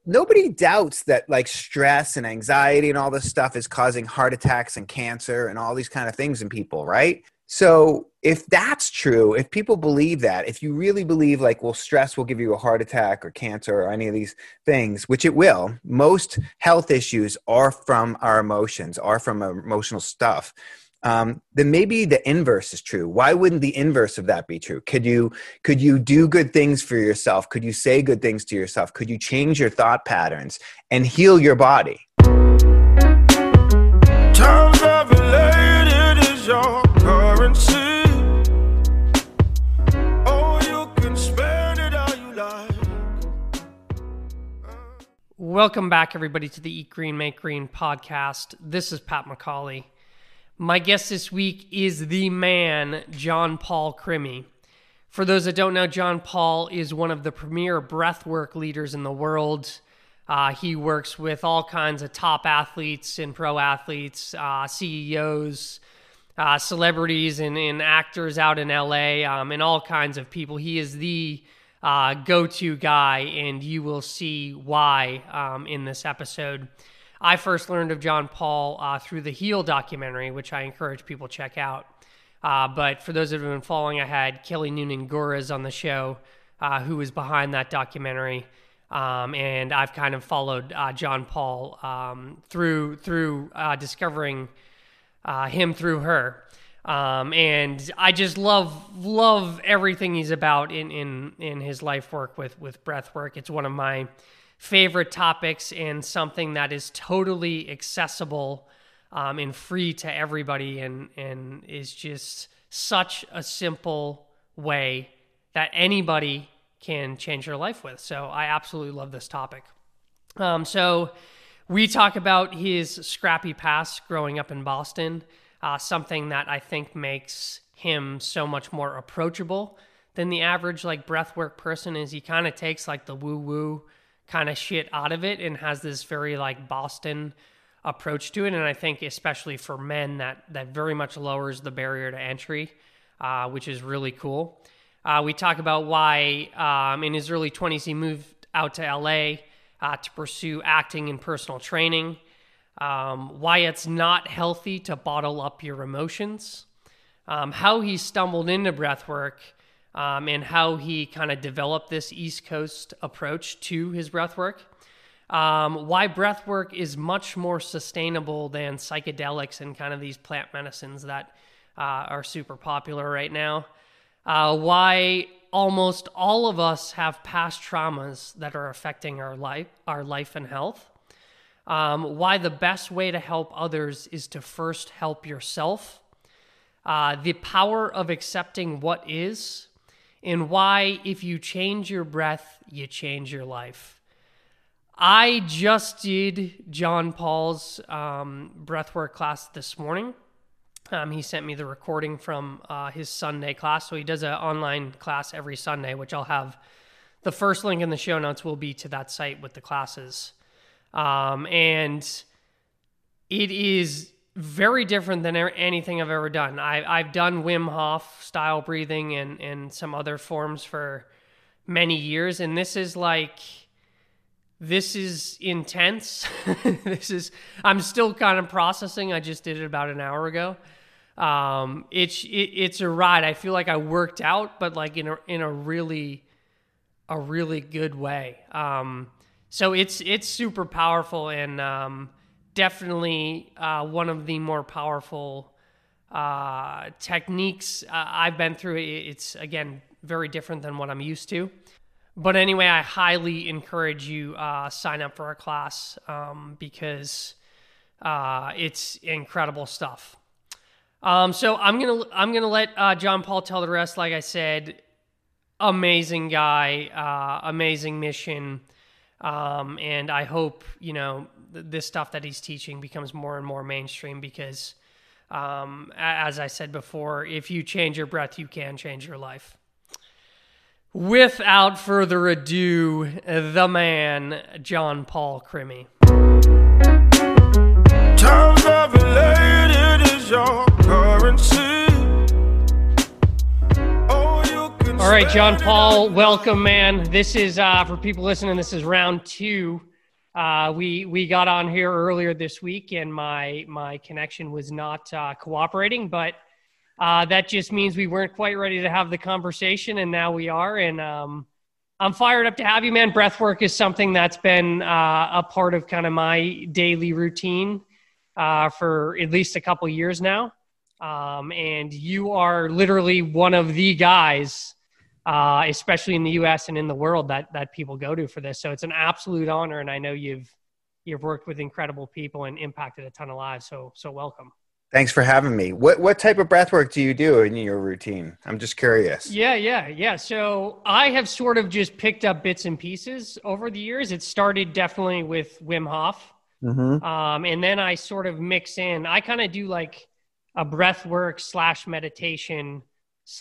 nobody doubts that like stress and anxiety and all this stuff is causing heart attacks and cancer and all these kind of things in people, right? So if that's true, if people believe that, if you really believe like, well, stress will give you a heart attack or cancer or any of these things, which it will, most health issues are from our emotions, are from emotional stuff. Then maybe the inverse is true. Why wouldn't the inverse of that be true? Could you do good things for yourself? Could you say good things to yourself? Could you change your thought patterns and heal your body? Times I've related is your currency. Oh, you can spend it how you like. Welcome back, everybody, to the Eat Green, Make Green podcast. This is Pat McCauley. My guest this week is the man, John Paul Crimi. For those that don't know, John Paul is one of the premier breathwork leaders in the world. He works with all kinds of top athletes and pro athletes, CEOs, celebrities, and actors out in LA, and all kinds of people. He is the go-to guy, and you will see why in this episode. I first learned of John Paul through the Heal documentary, which I encourage people to check out. But for those that have been following, I had Kelly Noonan-Gores on the show, who was behind that documentary. And I've kind of followed John Paul through discovering him through her. And I just love everything he's about in his life work with breath work. It's one of my favorite topics and something that is totally accessible and free to everybody and is just such a simple way that anybody can change their life with. So I absolutely love this topic. So we talk about his scrappy past growing up in Boston, something that I think makes him so much more approachable than the average like breathwork person is. He kind of takes like the woo-woo kind of shit out of it and has this very like Boston approach to it. And I think especially for men that very much lowers the barrier to entry, which is really cool. We talk about why in his early 20s he moved out to LA to pursue acting and personal training, why it's not healthy to bottle up your emotions, how he stumbled into breathwork, and how he kind of developed this East Coast approach to his breathwork, why breathwork is much more sustainable than psychedelics and kind of these plant medicines that are super popular right now, why almost all of us have past traumas that are affecting our life and health, why the best way to help others is to first help yourself, the power of accepting what is, and why if you change your breath, you change your life. I just did John Paul's breathwork class this morning. He sent me the recording from his Sunday class. So he does an online class every Sunday, which I'll have the first link in the show notes will be to that site with the classes. And it is very different than anything I've ever done. I've done Wim Hof style breathing and some other forms for many years. And this is intense. I'm still kind of processing. I just did it about an hour ago. It's a ride. I feel like I worked out, but like in a really good way. So it's super powerful and, definitely one of the more powerful techniques I've been through. It's, again, very different than what I'm used to. But anyway, I highly encourage you sign up for our class because it's incredible stuff. So I'm gonna let John Paul tell the rest. Like I said, amazing guy, amazing mission. And I hope, this stuff that he's teaching becomes more and more mainstream because, as I said before, if you change your breath, you can change your life. Without further ado, the man, John Paul Crimi. Times I've related is your currency. All right, John Paul, welcome, man. This is, for people listening, this is round 2 We got on here earlier this week, and my connection was not cooperating, but that just means we weren't quite ready to have the conversation, and now we are. And I'm fired up to have you, man. Breathwork is something that's been a part of kind of my daily routine for at least a couple years now. And you are literally one of the guys, especially in the US and in the world, that people go to for this. So it's an absolute honor. And I know you've worked with incredible people and impacted a ton of lives. So welcome. Thanks for having me. What type of breath work do you do in your routine? I'm just curious. Yeah. So I have sort of just picked up bits and pieces over the years. It started definitely with Wim Hof. Mm-hmm. And then I sort of mix in, I kind of do like a breath work / meditation /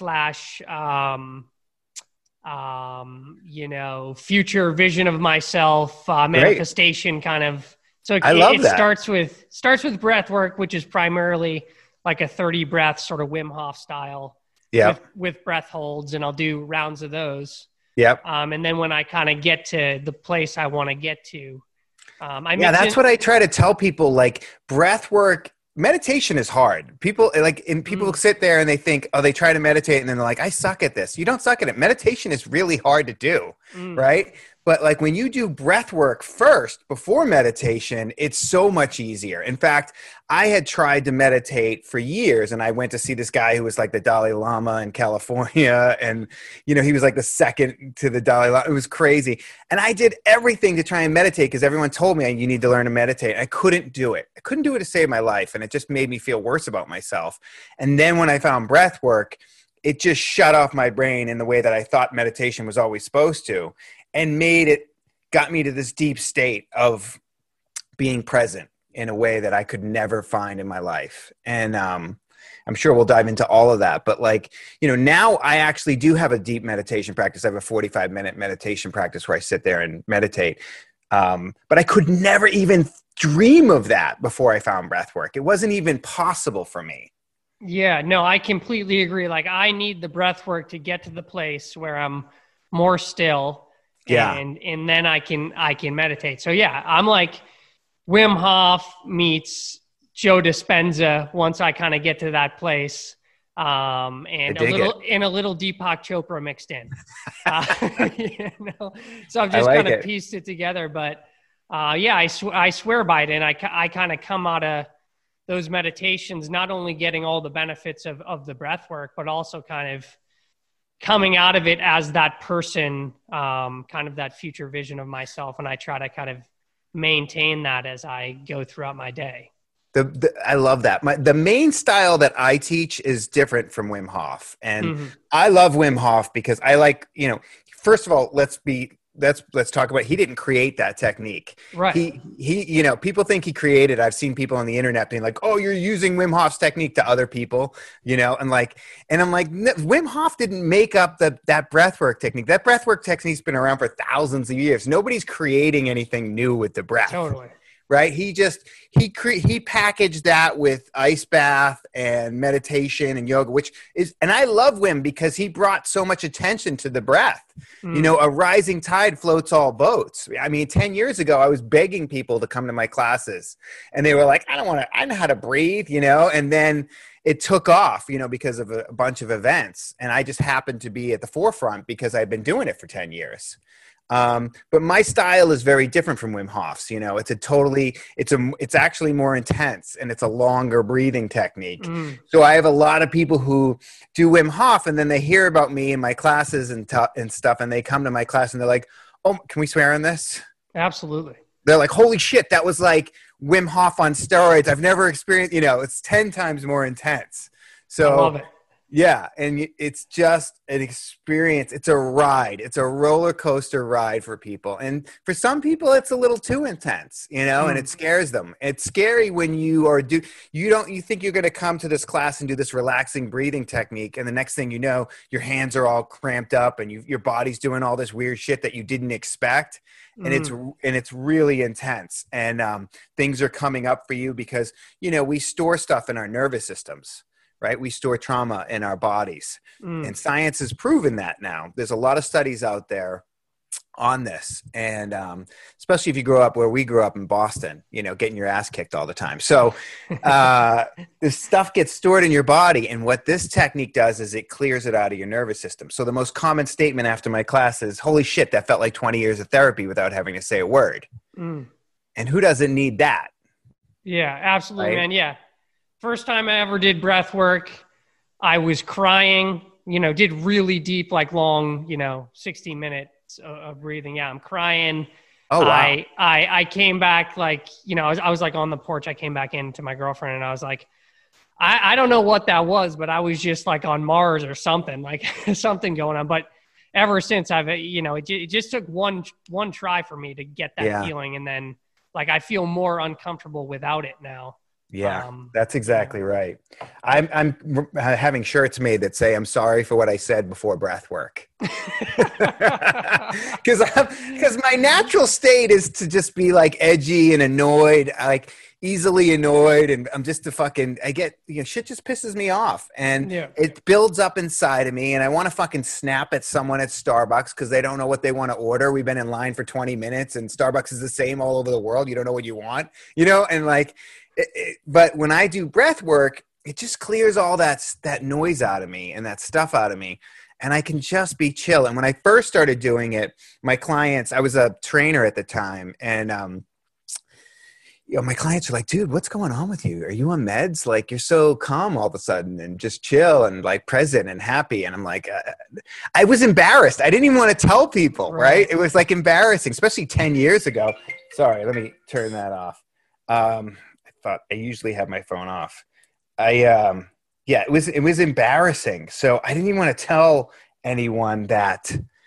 future vision of myself, manifestation kind of. So it starts with breath work, which is primarily like a 30 breath sort of Wim Hof style with breath holds. And I'll do rounds of those. Yep. And then when I kind of get to the place I want to get to, that's what I try to tell people, like breath work. Meditation is hard. People sit there and they think, they try to meditate and then they're like, I suck at this. You don't suck at it. Meditation is really hard to do, right? But like when you do breath work first before meditation, it's so much easier. In fact, I had tried to meditate for years, and I went to see this guy who was like the Dalai Lama in California. And, he was like the second to the Dalai Lama. It was crazy. And I did everything to try and meditate because everyone told me you need to learn to meditate. I couldn't do it. I couldn't do it to save my life. And it just made me feel worse about myself. And then when I found breath work, it just shut off my brain in the way that I thought meditation was always supposed to. And got me to this deep state of being present in a way that I could never find in my life. And I'm sure we'll dive into all of that. But now I actually do have a deep meditation practice. I have a 45-minute meditation practice where I sit there and meditate. But I could never even dream of that before I found breath work. It wasn't even possible for me. Yeah, no, I completely agree. Like I need the breath work to get to the place where I'm more still. Yeah. And then I can meditate. So yeah, I'm like Wim Hof meets Joe Dispenza once I kind of get to that place. And a little Deepak Chopra mixed in. So I've just kind of pieced it together, but I swear by it. And I kind of come out of those meditations, not only getting all the benefits of the breath work, but also kind of coming out of it as that person, kind of that future vision of myself. And I try to kind of maintain that as I go throughout my day. I love that. The main style that I teach is different from Wim Hof. And I love Wim Hof because I like, first of all, let's talk about, he didn't create that technique. Right. He people think he created, I've seen people on the internet being like, oh, you're using Wim Hof's technique to other people, and I'm like, Wim Hof didn't make up that breathwork technique. That breathwork technique's been around for thousands of years. Nobody's creating anything new with the breath. Totally. Right. He packaged that with ice bath and meditation and yoga, and I love Wim because he brought so much attention to the breath. A rising tide floats all boats. I mean, 10 years ago, I was begging people to come to my classes and they were like, I know how to breathe, and then it took off, because of a bunch of events. And I just happened to be at the forefront because I've been doing it for 10 years. But my style is very different from Wim Hof's. It's actually more intense and it's a longer breathing technique. So I have a lot of people who do Wim Hof and then they hear about me in my classes and stuff. And they come to my class and they're like, oh, can we swear on this? Absolutely. They're like, holy shit, that was like Wim Hof on steroids. I've never experienced, it's 10 times more intense. So I love it. Yeah, and it's just an experience. It's a ride. It's a roller coaster ride for people. And for some people, it's a little too intense, and it scares them. It's scary when you think you're going to come to this class and do this relaxing breathing technique. And the next thing you know, your hands are all cramped up and your body's doing all this weird shit that you didn't expect. And it's really intense. And things are coming up for you because, we store stuff in our nervous systems. Right? We store trauma in our bodies. And science has proven that now. There's a lot of studies out there on this, and especially if you grow up where we grew up in Boston, getting your ass kicked all the time. So this stuff gets stored in your body, and what this technique does is it clears it out of your nervous system. So the most common statement after my class is, holy shit, that felt like 20 years of therapy without having to say a word. And who doesn't need that? Yeah, absolutely, right? Man. Yeah. First time I ever did breath work, I was crying, did really deep, like long, 60 minutes of breathing. Yeah, I'm crying. Oh, wow. I came back like, I was like on the porch. I came back into my girlfriend and I was like, I don't know what that was, but I was just like on Mars or something, like something going on. But ever since it just took one try for me to get that feeling. And then like, I feel more uncomfortable without it now. Yeah, that's exactly right. I'm having shirts made that say, I'm sorry for what I said before breath work. Because my natural state is to just be like edgy and annoyed, like easily annoyed. And I'm just shit just pisses me off. And it builds up inside of me. And I want to fucking snap at someone at Starbucks because they don't know what they want to order. We've been in line for 20 minutes and Starbucks is the same all over the world. You don't know what you want, and like, but when I do breath work, it just clears all that noise out of me and that stuff out of me. And I can just be chill. And when I first started doing it, my clients, I was a trainer at the time. And, my clients are like, dude, what's going on with you? Are you on meds? Like, you're so calm all of a sudden and just chill and like present and happy. And I'm like, I was embarrassed. I didn't even want to tell people, right? It was like embarrassing, especially 10 years ago. Sorry, let me turn that off. Thought I usually have my phone off. It was embarrassing. So I didn't even want to tell anyone that,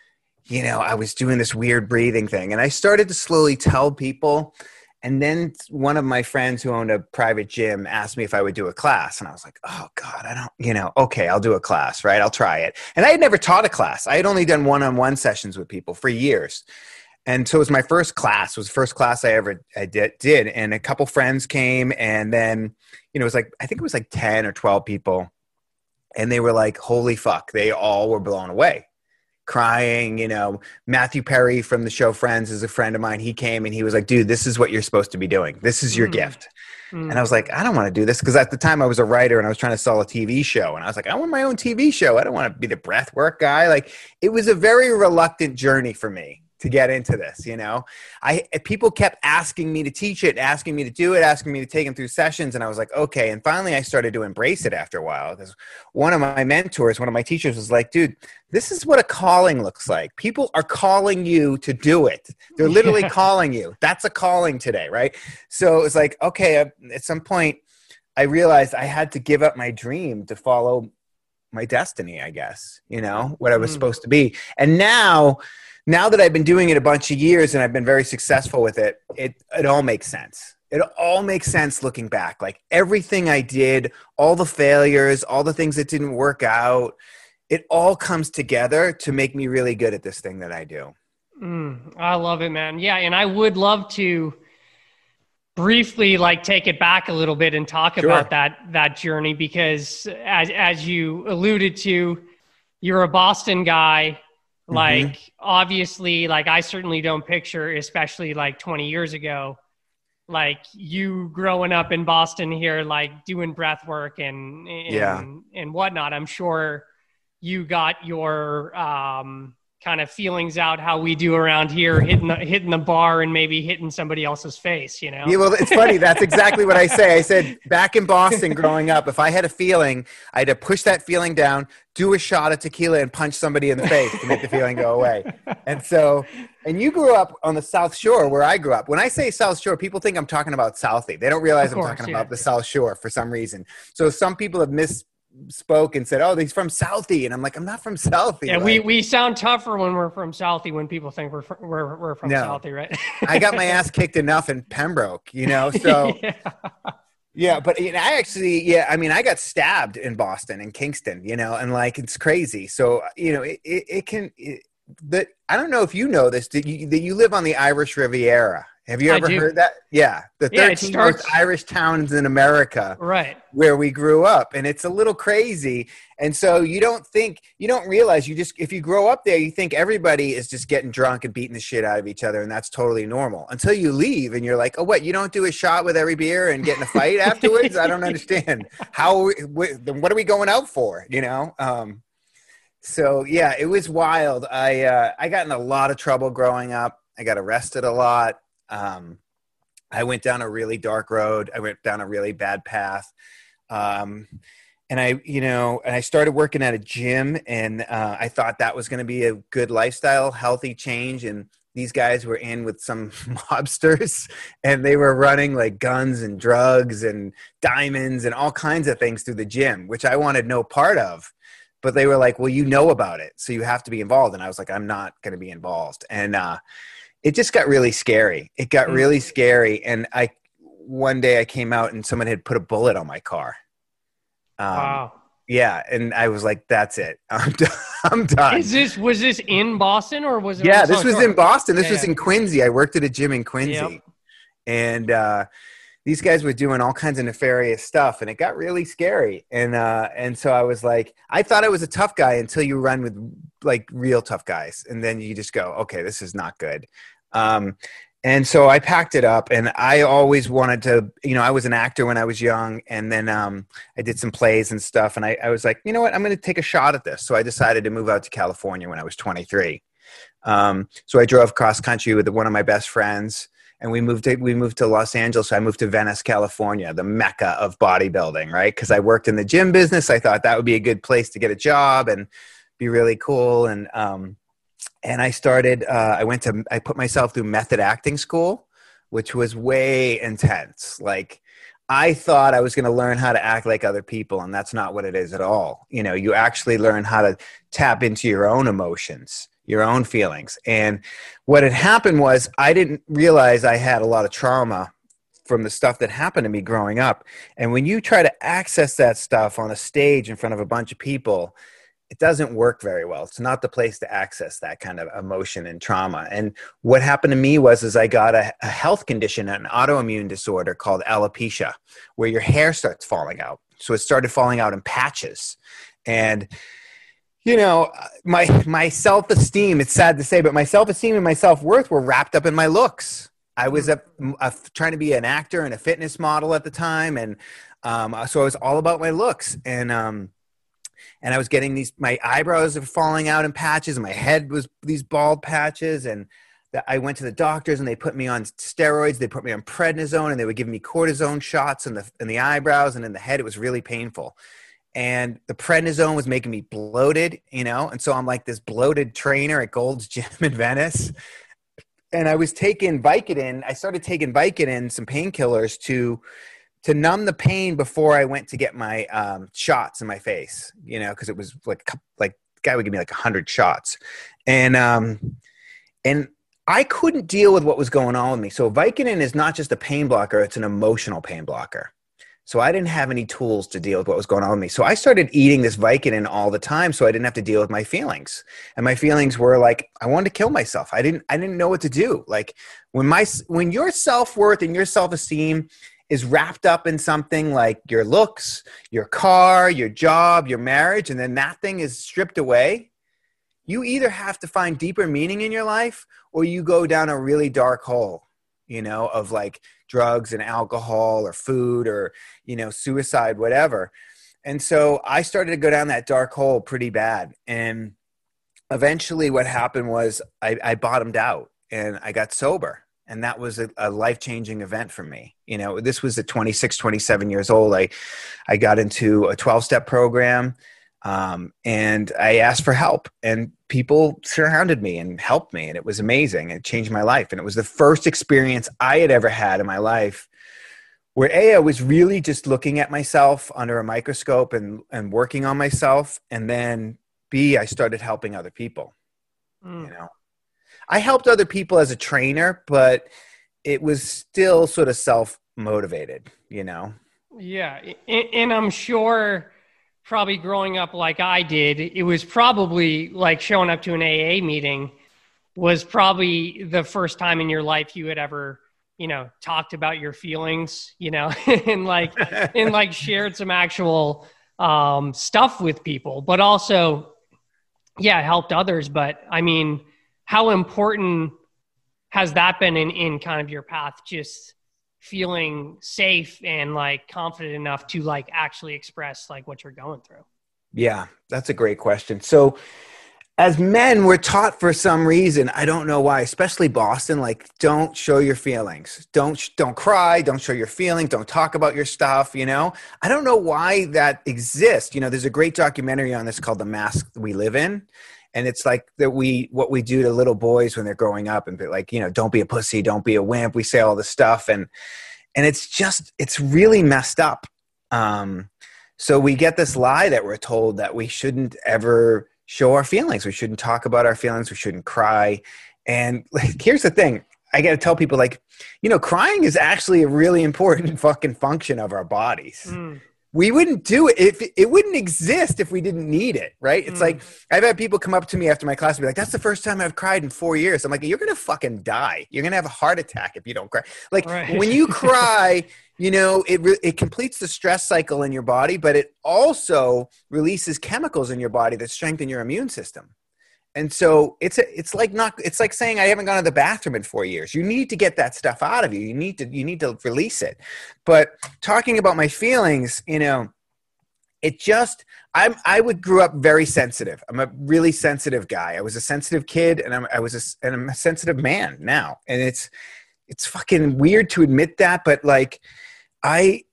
I was doing this weird breathing thing. And I started to slowly tell people. And then one of my friends who owned a private gym asked me if I would do a class. And I was like, oh God, I don't, okay, I'll do a class, right? I'll try it. And I had never taught a class. I had only done one-on-one sessions with people for years. And so it was my first class. It was the first class I did. And a couple friends came, and then, it was like, I think it was like 10 or 12 people. And they were like, holy fuck. They all were blown away, crying. Matthew Perry from the show Friends is a friend of mine. He came and he was like, dude, this is what you're supposed to be doing. This is your gift. And I was like, I don't want to do this. Because at the time I was a writer and I was trying to sell a TV show. And I was like, I want my own TV show. I don't want to be the breath work guy. Like, it was a very reluctant journey for me to get into this. People kept asking me to teach it, asking me to do it, asking me to take them through sessions. And I was like, okay. And finally I started to embrace it after a while, because one of my mentors, one of my teachers was like, dude, this is what a calling looks like. People are calling you to do it. They're literally calling you. That's a calling today. Right. So it was like, okay, at some point I realized I had to give up my dream to follow my destiny, I guess, what I was supposed to be. And now that I've been doing it a bunch of years and I've been very successful with it, it all makes sense. It all makes sense looking back. Like everything I did, all the failures, all the things that didn't work out, it all comes together to make me really good at this thing that I do. I love it, man. Yeah. And I would love to briefly like take it back a little bit and talk about that journey, because as you alluded to, you're a Boston guy. Like, obviously, like I certainly don't picture, especially like 20 years ago, like you growing up in Boston here, like doing breath work and whatnot. I'm sure you got your kind of feelings out how we do around here, hitting the bar and maybe hitting somebody else's face, Yeah, well, it's funny. That's exactly what I say. I said back in Boston growing up, if I had a feeling, I had to push that feeling down, do a shot of tequila and punch somebody in the face to make the feeling go away. And you grew up on the South Shore where I grew up. When I say South Shore, people think I'm talking about Southie. They don't realize I'm talking about the South Shore for some reason. So some people have misspoke and said, oh, he's from Southie. And I'm like, I'm not from Southie. Yeah, we sound tougher when we're from Southie, when people think we're from Southie, right? I got my ass kicked enough in Pembroke, so... Yeah, but I actually, I got stabbed in Boston and Kingston, and like, it's crazy. So, I don't know if you know this, that you live on the Irish Riviera Have you I ever do. heard that? Yeah. The Yeah, it 13 starts- most Irish towns in America. Right. Where we grew up, and it's a little crazy. And so you don't realize, if you grow up there, you think everybody is just getting drunk and beating the shit out of each other, and that's totally normal until you leave and you're like, oh, what, you don't do a shot with every beer and get in a fight afterwards? I don't understand what are we going out for, so yeah, it was wild. I got in a lot of trouble growing up. I got arrested a lot. I went down a really dark road. I went down a really bad path. And I started working at a gym, and I thought that was going to be a good lifestyle, healthy change. And these guys were in with some mobsters, and they were running like guns and drugs and diamonds and all kinds of things through the gym, which I wanted no part of. But they were like, well, you know about it, so you have to be involved. And I was like, I'm not going to be involved. And it just got really scary. It got really scary. And one day I came out and someone had put a bullet on my car. Wow. Yeah. And I was like, that's it. I'm done. Was this in Boston, or was it? Yeah, this was in Boston. This was yeah. in Quincy. I worked at a gym in Quincy. Yep. And these guys were doing all kinds of nefarious stuff, and it got really scary. And so I was like, I thought I was a tough guy until you run with like real tough guys. And then you just go, okay, this is not good. And so I packed it up, and I always wanted to, I was an actor when I was young, and then I did some plays and stuff, and I was like, you know what, I'm going to take a shot at this. So I decided to move out to California when I was 23. So I drove cross country with one of my best friends, and we moved to Los Angeles. I moved to Venice, California, the mecca of bodybuilding, right? Because I worked in the gym business. I thought that would be a good place to get a job and be really cool. And I started, I put myself through method acting school, which was way intense. Like, I thought I was going to learn how to act like other people, and that's not what it is at all. You actually learn how to tap into your own emotions, your own feelings. And what had happened was I didn't realize I had a lot of trauma from the stuff that happened to me growing up. And when you try to access that stuff on a stage in front of a bunch of people, it doesn't work very well. It's not the place to access that kind of emotion and trauma. And what happened to me was I got a health condition, an autoimmune disorder called alopecia, where your hair starts falling out. So it started falling out in patches. And, my self-esteem, it's sad to say, but my self-esteem and my self-worth were wrapped up in my looks. I was trying to be an actor and a fitness model at the time. And so I was all about my looks. And I was getting my eyebrows were falling out in patches, and my head was these bald patches. And I went to the doctors, and they put me on steroids. They put me on prednisone, and they would give me cortisone shots in the eyebrows and in the head. It was really painful. And the prednisone was making me bloated, and so I'm like this bloated trainer at Gold's Gym in Venice. And I was taking Vicodin. I started taking Vicodin, some painkillers to numb the pain before I went to get my shots in my face, because it was like the guy would give me like 100 shots. And I couldn't deal with what was going on with me. So Vicodin is not just a pain blocker, it's an emotional pain blocker. So I didn't have any tools to deal with what was going on with me. So I started eating this Vicodin all the time so I didn't have to deal with my feelings. And my feelings were like, I wanted to kill myself. I didn't know what to do. Like when your self-worth and your self-esteem is wrapped up in something like your looks, your car, your job, your marriage, and then that thing is stripped away, you either have to find deeper meaning in your life, or you go down a really dark hole, of like drugs and alcohol or food or, suicide, whatever. And so I started to go down that dark hole pretty bad. And eventually what happened was I bottomed out and I got sober. And that was a life-changing event for me. This was at 26, 27 years old. I got into a 12-step program, and I asked for help. And people surrounded me and helped me. And it was amazing. It changed my life. And it was the first experience I had ever had in my life where I was really just looking at myself under a microscope and working on myself. And then B, I started helping other people, I helped other people as a trainer, but it was still sort of self-motivated, Yeah. And I'm sure probably growing up like I did, it was probably like showing up to an AA meeting was probably the first time in your life you had ever talked about your feelings, and shared some actual stuff with people, but also, helped others. But I mean, how important has that been in kind of your path, just feeling safe and like confident enough to like actually express like what you're going through? Yeah, that's a great question. So as men, we're taught for some reason, I don't know why, especially Boston, like, don't show your feelings. Don't cry. Don't show your feelings. Don't talk about your stuff. I don't know why that exists. There's a great documentary on this called The Mask We Live In. And it's like what we do to little boys when they're growing up, and be like, don't be a pussy, don't be a wimp. We say all this stuff. And it's really messed up. So we get this lie that we're told that we shouldn't ever show our feelings. We shouldn't talk about our feelings. We shouldn't cry. And like, here's the thing. I got to tell people, like, crying is actually a really important fucking function of our bodies. We wouldn't do it if it wouldn't exist if we didn't need it. Right. It's like, I've had people come up to me after my class and be like, that's the first time I've cried in 4 years. I'm like, you're going to fucking die. You're going to have a heart attack if you don't cry. Like, right. When you cry, it completes the stress cycle in your body, but it also releases chemicals in your body that strengthen your immune system. And so it's like saying I haven't gone to the bathroom in 4 years. You need to get that stuff out of you. You need to release it. But talking about my feelings, I grew up very sensitive. I'm a really sensitive guy. I was a sensitive kid, and I'm a sensitive man now. And it's fucking weird to admit that, but like it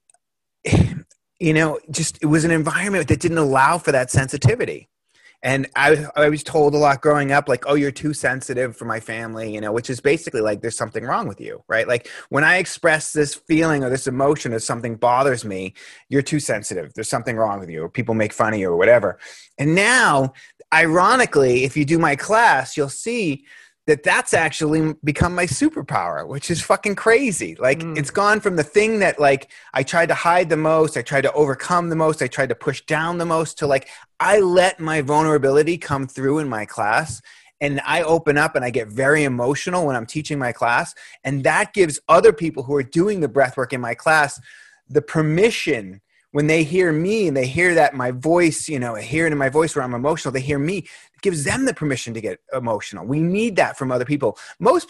was an environment that didn't allow for that sensitivity. And I was told a lot growing up, like, oh, you're too sensitive for my family, which is basically like, there's something wrong with you, right? Like, when I express this feeling or this emotion or something bothers me, you're too sensitive. There's something wrong with you, or people make fun of you or whatever. And now, ironically, if you do my class, you'll see that that's actually become my superpower, which is fucking crazy. Like, it's gone from the thing that, like, I tried to hide the most, I tried to overcome the most, I tried to push down the most, to like, I let my vulnerability come through in my class, and I open up and I get very emotional when I'm teaching my class. And that gives other people who are doing the breath work in my class the permission. When they hear me and they hear that my voice, I hear it in my voice where I'm emotional, they hear me, it gives them the permission to get emotional. We need that from other people. Most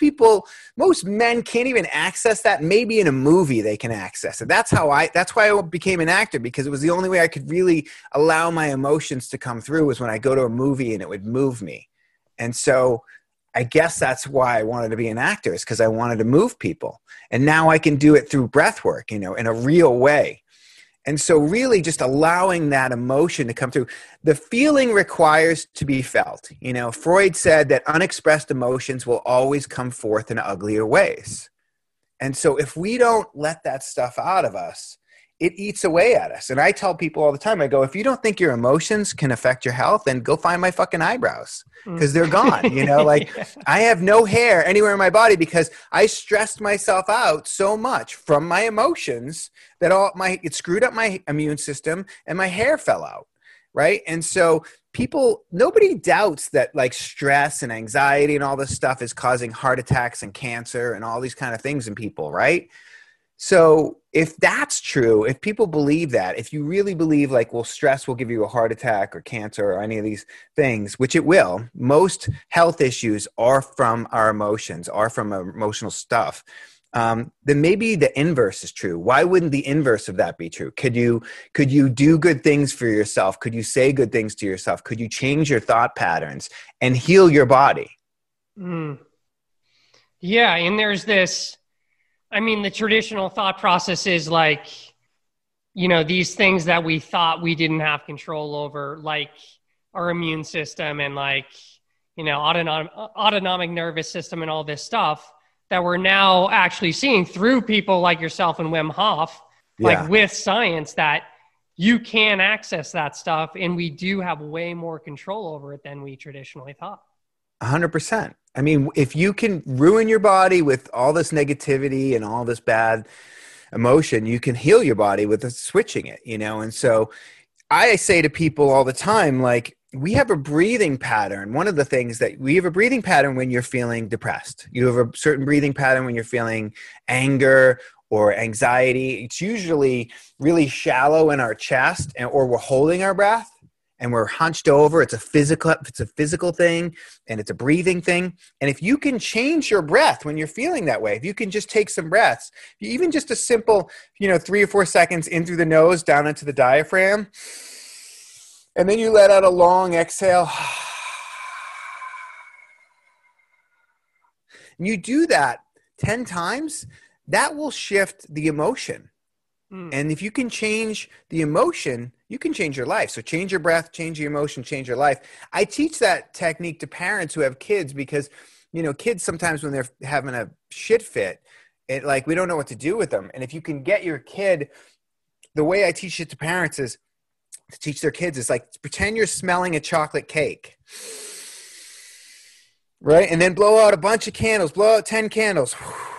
men can't even access that. Maybe in a movie they can access it. That's why I became an actor, because it was the only way I could really allow my emotions to come through, was when I go to a movie and it would move me. And so I guess that's why I wanted to be an actor, is because I wanted to move people. And now I can do it through breath work, in a real way. And so really just allowing that emotion to come through. The feeling requires to be felt. Freud said that unexpressed emotions will always come forth in uglier ways. And so if we don't let that stuff out of us, it eats away at us. And I tell people all the time, I go, if you don't think your emotions can affect your health, then go find my fucking eyebrows, because they're gone. I have no hair anywhere in my body because I stressed myself out so much from my emotions that it screwed up my immune system and my hair fell out. Right. And so nobody doubts that, like, stress and anxiety and all this stuff is causing heart attacks and cancer and all these kind of things in people. Right. So if that's true, if people believe that, if you really believe, like, well, stress will give you a heart attack or cancer or any of these things, which it will, most health issues are from our emotions, are from emotional stuff, then maybe the inverse is true. Why wouldn't the inverse of that be true? Could you do good things for yourself? Could you say good things to yourself? Could you change your thought patterns and heal your body? Yeah, and there's this... the traditional thought process is like, these things that we thought we didn't have control over, like our immune system and like, autonomic nervous system and all this stuff, that we're now actually seeing through people like yourself and Wim Hof, like with science, that you can access that stuff, and we do have way more control over it than we traditionally thought. 100%. If you can ruin your body with all this negativity and all this bad emotion, you can heal your body with switching it, And so I say to people all the time, like, we have a breathing pattern. One of the things that we have a breathing pattern when you're feeling depressed. You have a certain breathing pattern when you're feeling anger or anxiety. It's usually really shallow in our chest, or we're holding our breath and we're hunched over. It's a physical thing, and it's a breathing thing. And if you can change your breath when you're feeling that way, if you can just take some breaths, even just a simple, 3 or 4 seconds in through the nose, down into the diaphragm, and then you let out a long exhale. And you do that 10 times, that will shift the emotion. And if you can change the emotion, you can change your life. So change your breath, change your emotion, change your life. I teach that technique to parents who have kids because, kids sometimes when they're having a shit fit, we don't know what to do with them. And if you can get your kid, the way I teach it to parents is, to teach their kids is pretend you're smelling a chocolate cake, right? And then blow out a bunch of candles, blow out 10 candles.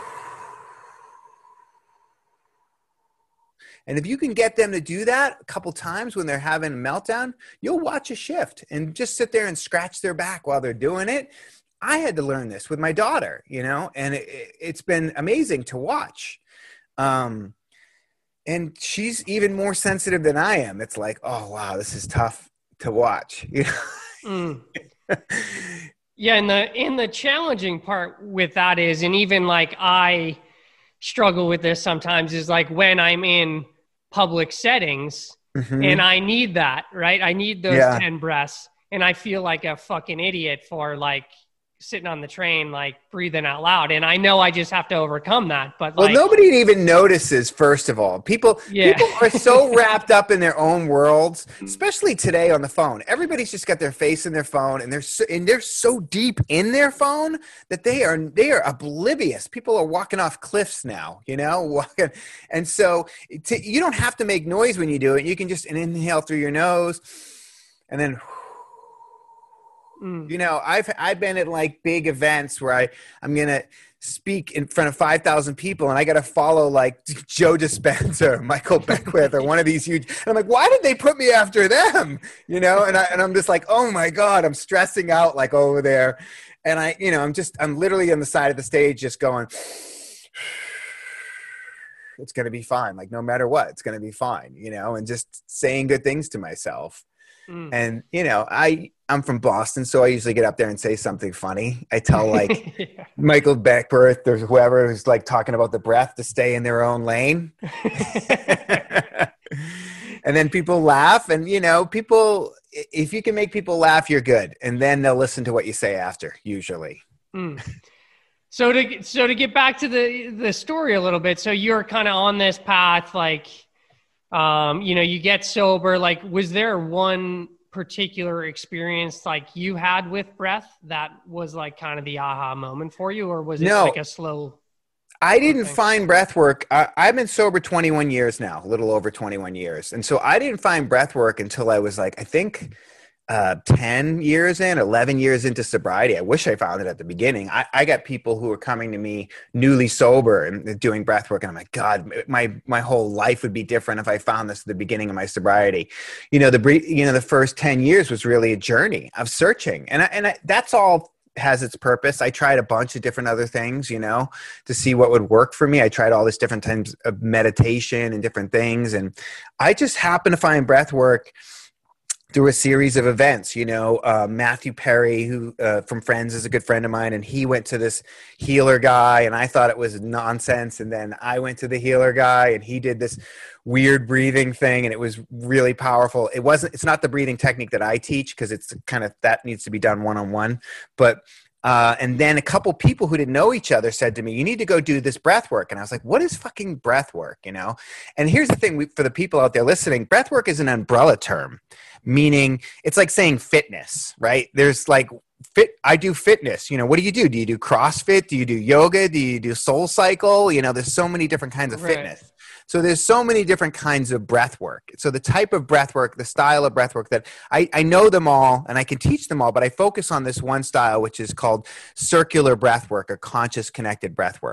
And if you can get them to do that a couple times when they're having a meltdown, you'll watch a shift, and just sit there and scratch their back while they're doing it. I had to learn this with my daughter, and it's been amazing to watch. And she's even more sensitive than I am. It's like, oh, wow, this is tough to watch. Yeah, and the challenging part with that is, and even I struggle with this sometimes, is when I'm in public settings and I need that, right? I need those 10 breaths, and I feel like a fucking idiot for sitting on the train, breathing out loud. And I know I just have to overcome that. But nobody even notices, first of all. People are so wrapped up in their own worlds, especially today on the phone. Everybody's just got their face in their phone, and they're so deep in their phone that they are oblivious. People are walking off cliffs now, and so you don't have to make noise when you do it. You can just inhale through your nose, and then I've been at big events where I'm going to speak in front of 5,000 people, and I got to follow Joe Dispenza or Michael Beckwith or one of these huge, and I'm like, why did they put me after them? And I'm just like, oh my God, I'm stressing out over there. And I'm literally on the side of the stage just going, it's going to be fine. No matter what, it's going to be fine, and just saying good things to myself. And, I'm from Boston, so I usually get up there and say something funny. I tell Michael Beckwith or whoever who's talking about the breath to stay in their own lane. And then people laugh, and, people, if you can make people laugh, you're good. And then they'll listen to what you say after, usually. So to get back to the story a little bit, so you're kind of on this path, you get sober. Was there one particular experience you had with breath that was kind of the aha moment for you, or was it a slow? I didn't find breath work. I've been sober 21 years now, a little over 21 years. And so I didn't find breath work until I was I think 10 years in, 11 years into sobriety. I wish I found it at the beginning. I got people who are coming to me newly sober and doing breath work, and I'm like, God, my whole life would be different if I found this at the beginning of my sobriety. The first 10 years was really a journey of searching, and that's all has its purpose. I tried a bunch of different other things, to see what would work for me. I tried all this different types of meditation and different things, and I just happened to find breath work through a series of events. Matthew Perry, who from Friends, is a good friend of mine, and he went to this healer guy, and I thought it was nonsense. And then I went to the healer guy, and he did this weird breathing thing, and it was really powerful. It's not the breathing technique that I teach, because it's kind of, that needs to be done one-on-one. But and then a couple people who didn't know each other said to me, you need to go do this breath work. And I was like, what is fucking breath work? And here's the thing, for the people out there listening, breath work is an umbrella term, meaning it's like saying fitness, right? There's I do fitness. What do? Do you do CrossFit? Do you do yoga? Do you do Soul Cycle? There's so many different kinds of fitness. So there's so many different kinds of breath work. So the type of breath work, the style of breath work that I know them all and I can teach them all, but I focus on this one style, which is called circular breath work or conscious connected breath work.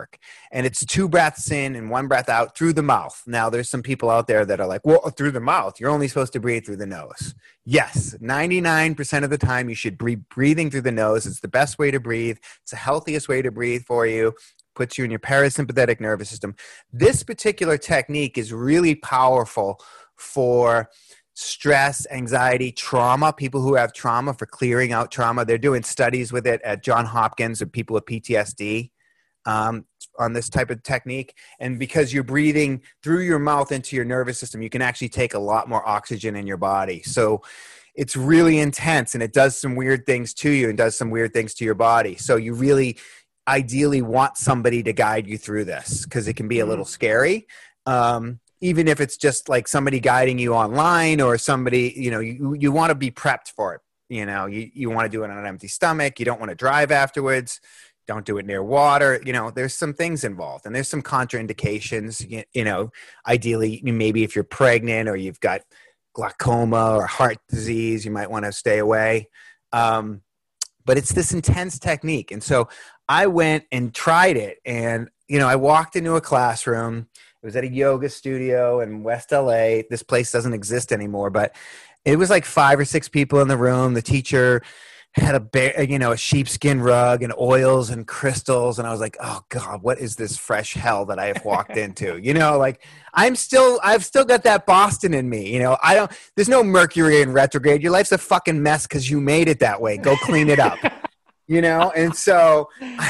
And it's 2 breaths in and 1 breath out through the mouth. Now, there's some people out there that are like, well, through the mouth, you're only supposed to breathe through the nose. Yes, 99% of the time you should be breathing through the nose. It's the best way to breathe. It's the healthiest way to breathe for you. Puts you in your parasympathetic nervous system. This particular technique is really powerful for stress, anxiety, trauma, people who have trauma, for clearing out trauma. They're doing studies with it at Johns Hopkins with people with PTSD on this type of technique. And because you're breathing through your mouth into your nervous system, you can actually take a lot more oxygen in your body. So it's really intense, and it does some weird things to you and does some weird things to your body. So you really ideally want somebody to guide you through this, because it can be a little scary. Even if it's just like somebody guiding you online, or somebody, you want to be prepped for it. You want to do it on an empty stomach. You don't want to drive afterwards. Don't do it near water. There's some things involved, and there's some contraindications. Ideally, maybe if you're pregnant or you've got glaucoma or heart disease, you might want to stay away. But it's this intense technique. And so I went and tried it, and, I walked into a classroom. It was at a yoga studio in West LA. This place doesn't exist anymore, but it was like 5 or 6 people in the room. The teacher had a sheepskin rug and oils and crystals. And I was like, oh God, what is this fresh hell that I have walked into? I've still got that Boston in me. There's no Mercury in retrograde. Your life's a fucking mess because you made it that way. Go clean it up, And so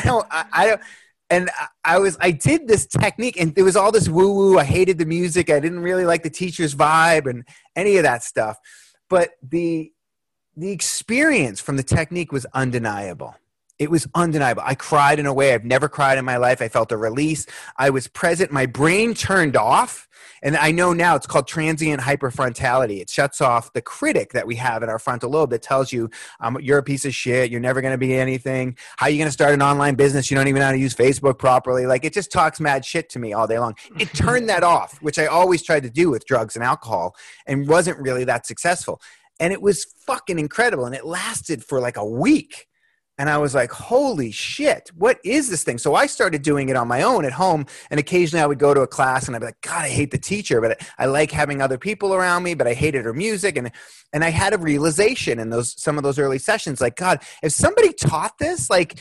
I did this technique, and there was all this woo woo. I hated the music. I didn't really like the teacher's vibe and any of that stuff. But the experience from the technique was undeniable. It was undeniable. I cried in a way I've never cried in my life. I felt a release. I was present. My brain turned off. And I know now it's called transient hyperfrontality. It shuts off the critic that we have in our frontal lobe that tells you, you're a piece of shit. You're never going to be anything. How are you going to start an online business? You don't even know how to use Facebook properly. Like, it just talks mad shit to me all day long. It turned that off, which I always tried to do with drugs and alcohol, and wasn't really that successful. And it was fucking incredible. And it lasted for like a week. And I was like, holy shit, what is this thing? So I started doing it on my own at home. And occasionally I would go to a class and I'd be like, God, I hate the teacher, but I like having other people around me, but I hated her music. And I had a realization in some of those early sessions, like, God, if somebody taught this, like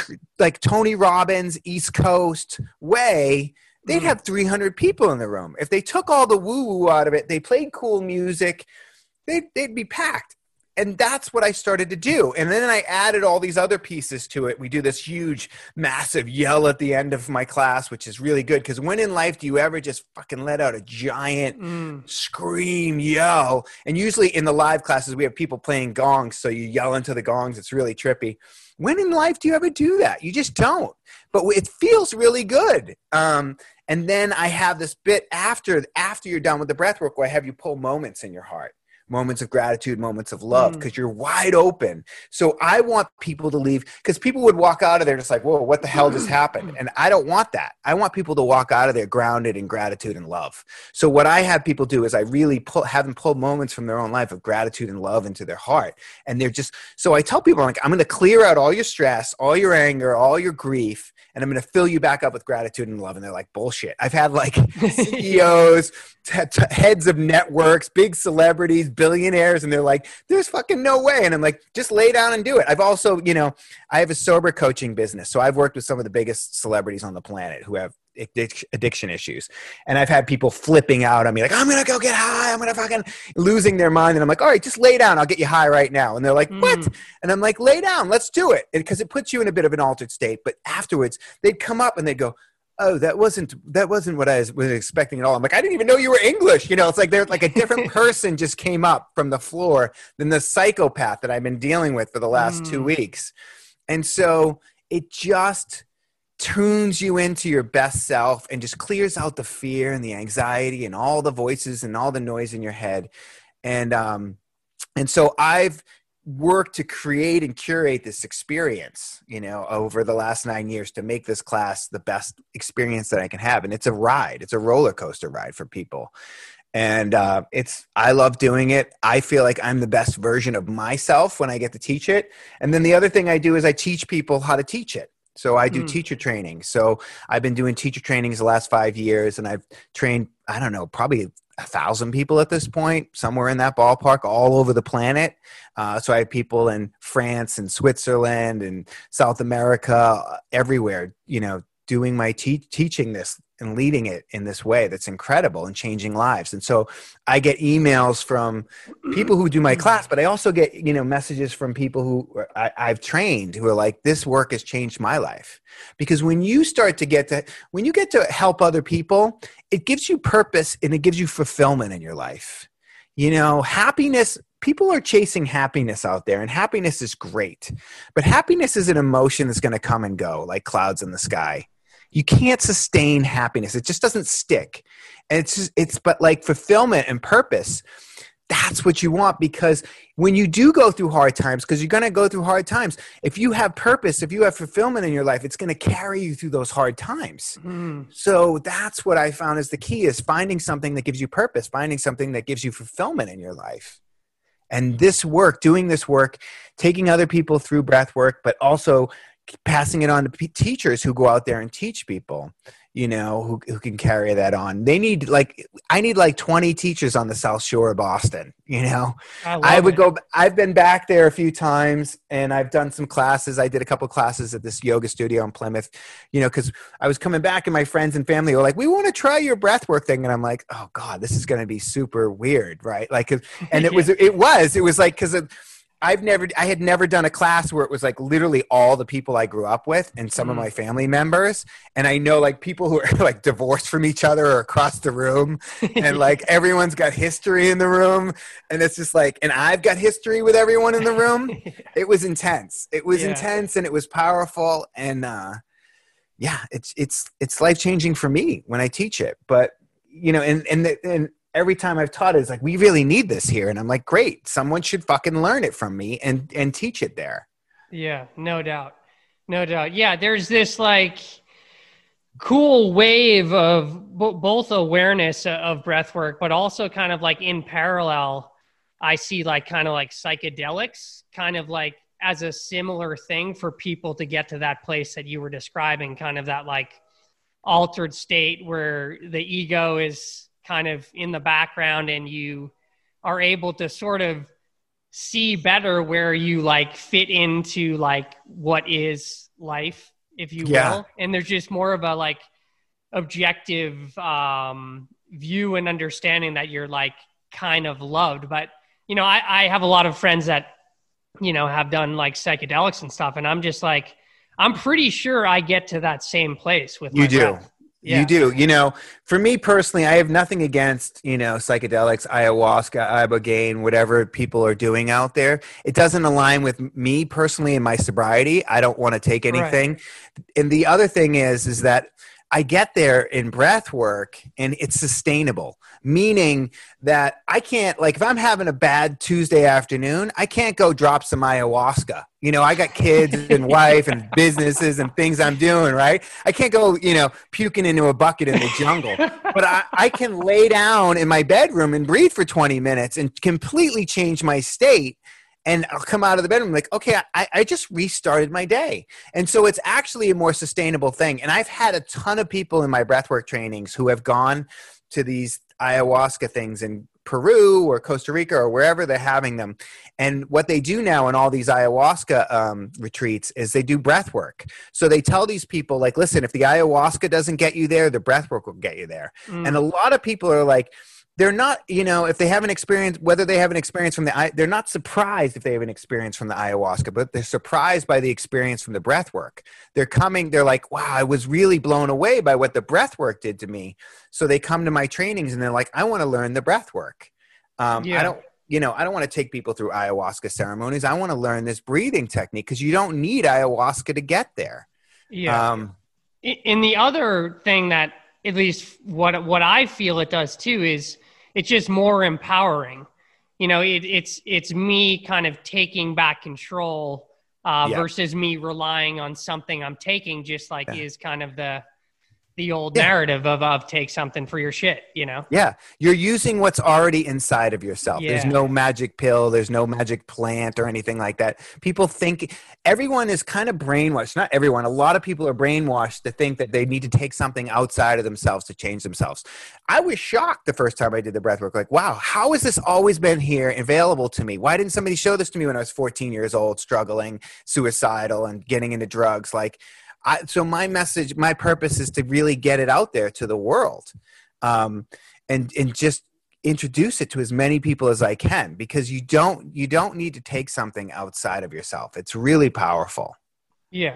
Tony Robbins, East Coast way, they'd have 300 people in the room. If they took all the woo-woo out of it, they played cool music, they'd be packed. And that's what I started to do. And then I added all these other pieces to it. We do this huge, massive yell at the end of my class, which is really good. Because when in life do you ever just fucking let out a giant scream, yell? And usually in the live classes, we have people playing gongs. So you yell into the gongs. It's really trippy. When in life do you ever do that? You just don't. But it feels really good. And then I have this bit after you're done with the breath work where I have you pull moments in your heart. Moments of gratitude, moments of love, because you're wide open. So I want people to leave, because people would walk out of there just like, whoa, what the hell just happened? And I don't want that. I want people to walk out of there grounded in gratitude and love. So what I have people do is I really have them pull moments from their own life of gratitude and love into their heart. And so I tell people, I'm going to clear out all your stress, all your anger, all your grief, and I'm going to fill you back up with gratitude and love. And they're like, bullshit. I've had like CEOs, heads of networks, big celebrities, billionaires, and they're like, there's fucking no way. And I'm like, just lay down and do it. I've also, I have a sober coaching business. So I've worked with some of the biggest celebrities on the planet who have addiction issues. And I've had people flipping out on me like, I'm going to go get high. I'm going to fucking losing their mind. And I'm like, all right, just lay down. I'll get you high right now. And they're like, what? And I'm like, lay down. Let's do it. Because it puts you in a bit of an altered state. But afterwards they'd come up and they'd go, oh, that wasn't what I was expecting at all. I'm like, I didn't even know you were English. It's like they're like a different person just came up from the floor than the psychopath that I've been dealing with for the last 2 weeks. And so it just tunes you into your best self and just clears out the fear and the anxiety and all the voices and all the noise in your head. And so I've worked to create and curate this experience, over the last 9 years to make this class the best experience that I can have. And it's a ride. It's a roller coaster ride for people. And I love doing it. I feel like I'm the best version of myself when I get to teach it. And then the other thing I do is I teach people how to teach it. So I do teacher training. So I've been doing teacher trainings the last 5 years, and I've trained, I don't know, probably 1,000 people at this point, somewhere in that ballpark, all over the planet. So I have people in France and Switzerland and South America, everywhere, doing my teaching this and leading it in this way that's incredible and changing lives. And so I get emails from people who do my class, but I also get, messages from people who I've trained who are like, this work has changed my life. Because when you get to help other people, it gives you purpose and it gives you fulfillment in your life. Happiness, people are chasing happiness out there, and happiness is great, but happiness is an emotion that's going to come and go like clouds in the sky. You can't sustain happiness. It just doesn't stick. And but like fulfillment and purpose, that's what you want, because when you do go through hard times, because you're going to go through hard times, if you have purpose, if you have fulfillment in your life, it's going to carry you through those hard times. So that's what I found is the key, is finding something that gives you purpose, finding something that gives you fulfillment in your life. And doing this work, taking other people through breath work, but also passing it on to teachers who go out there and teach people, who can carry that on. I need like 20 teachers on the South Shore of Boston, I've been back there a few times, and I've done some classes. I did a couple classes at this yoga studio in Plymouth, because I was coming back and my friends and family were like, we want to try your breathwork thing. And I'm like, oh God, this is going to be super weird. Right. Like, and it was like, cause I had never done a class where it was like literally all the people I grew up with and some of my family members. And I know like people who are like divorced from each other or across the room, and like everyone's got history in the room. And it's just like, and I've got history with everyone in the room. It was intense. It was intense, and it was powerful. And it's life-changing for me when I teach it. But, and every time I've taught it, it's like, we really need this here. And I'm like, great, someone should fucking learn it from me and teach it there. Yeah, no doubt. No doubt. Yeah, there's this like cool wave of both awareness of breath work, but also kind of like in parallel, I see like kind of like psychedelics kind of like as a similar thing for people to get to that place that you were describing, kind of that like altered state where the ego is kind of in the background and you are able to sort of see better where you like fit into like what is life, if you will. And there's just more of a like objective view and understanding that you're like kind of loved. But, I have a lot of friends that, have done like psychedelics and stuff. And I'm just like, I'm pretty sure I get to that same place with my breath. Yeah. You do. For me personally, I have nothing against, psychedelics, ayahuasca, ibogaine, whatever people are doing out there. It doesn't align with me personally in my sobriety. I don't want to take anything. Right. And the other thing is that I get there in breath work and it's sustainable, meaning that I can't, like, if I'm having a bad Tuesday afternoon, I can't go drop some ayahuasca. I got kids and wife and businesses and things I'm doing, right? I can't go, puking into a bucket in the jungle. But I can lay down in my bedroom and breathe for 20 minutes and completely change my state. And I'll come out of the bedroom like, okay, I just restarted my day. And so it's actually a more sustainable thing. And I've had a ton of people in my breathwork trainings who have gone to these ayahuasca things in Peru or Costa Rica or wherever they're having them. And what they do now in all these ayahuasca retreats is they do breath work. So they tell these people, like, listen, if the ayahuasca doesn't get you there, the breath work will get you there. And a lot of people are like, they're not, if they have an experience, whether they have an experience from they're not surprised if they have an experience from the ayahuasca, but they're surprised by the experience from the breath work. They're like, wow, I was really blown away by what the breath work did to me. So they come to my trainings and they're like, I want to learn the breath work. I don't want to take people through ayahuasca ceremonies. I want to learn this breathing technique because you don't need ayahuasca to get there. Yeah. And the other thing that, at least what I feel it does too, is it's just more empowering. It's me kind of taking back control versus me relying on something I'm taking, just like is kind of the the old narrative of take something for your shit, you know? Yeah. You're using what's already inside of yourself. Yeah. There's no magic pill. There's no magic plant or anything like that. People think everyone is kind of brainwashed. Not everyone. A lot of people are brainwashed to think that they need to take something outside of themselves to change themselves. I was shocked the first time I did the breath work. Like, wow, how has this always been here available to me? Why didn't somebody show this to me when I was 14 years old, struggling, suicidal, and getting into drugs? Like, so my message, my purpose is to really get it out there to the world, and just introduce it to as many people as I can, because you don't need to take something outside of yourself. It's really powerful. Yeah,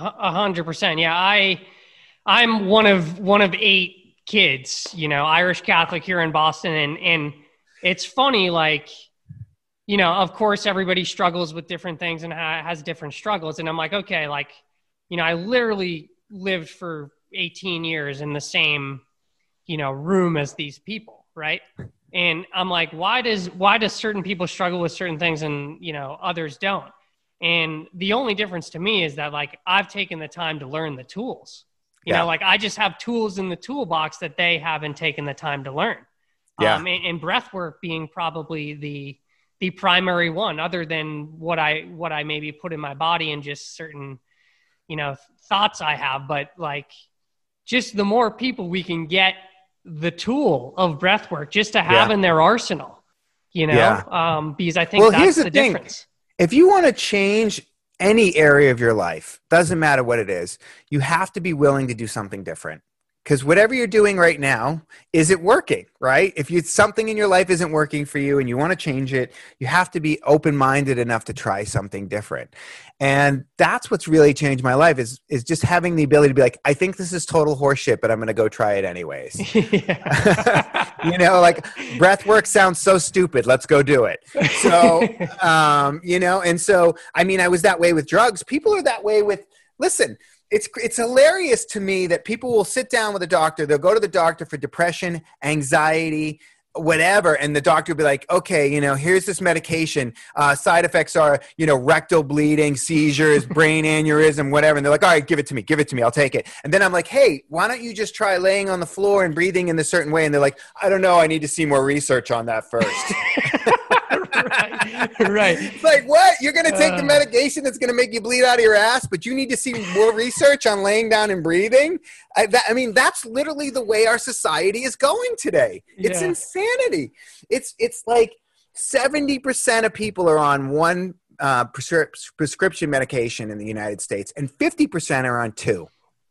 100%. Yeah, I'm one of 8 kids, you know, Irish Catholic here in Boston, and it's funny, like, you know, of course everybody struggles with different things and has different struggles, and I'm like, okay, like, you know, I literally lived for 18 years in the same, you know, room as these people, right? And I'm like, why does certain people struggle with certain things and, you know, others don't? And the only difference to me is that, like, I've taken the time to learn the tools. You know, like, I just have tools in the toolbox that they haven't taken the time to learn. Yeah. And breath work being probably the primary one, other than what I maybe put in my body and just certain, you know, thoughts I have. But, like, just the more people we can get the tool of breath work just to have in their arsenal, you know, because I think that's the difference. If you want to change any area of your life, doesn't matter what it is, you have to be willing to do something different. Because whatever you're doing right now, is it working, right? If something in your life isn't working for you and you want to change it, you have to be open-minded enough to try something different. And that's what's really changed my life, is just having the ability to be like, I think this is total horseshit, but I'm going to go try it anyways. You know, like, breath work sounds so stupid. Let's go do it. So, you know, and so, I mean, I was that way with drugs. People are that way with, listen, it's hilarious to me that people will sit down with a doctor. They'll go to the doctor for depression, anxiety, whatever. And the doctor will be like, okay, you know, here's this medication. Side effects are, you know, rectal bleeding, seizures, brain aneurysm, whatever. And they're like, all right, give it to me. I'll take it. And then I'm like, hey, why don't you just try laying on the floor and breathing in a certain way? And they're like, I don't know. I need to see more research on that first. Right. It's like, what? You're going to take the medication that's going to make you bleed out of your ass, but you need to see more research on laying down and breathing? I mean, that's literally the way our society is going today. It's insanity. It's like 70% of people are on one prescription medication in the United States, and 50% are on 2.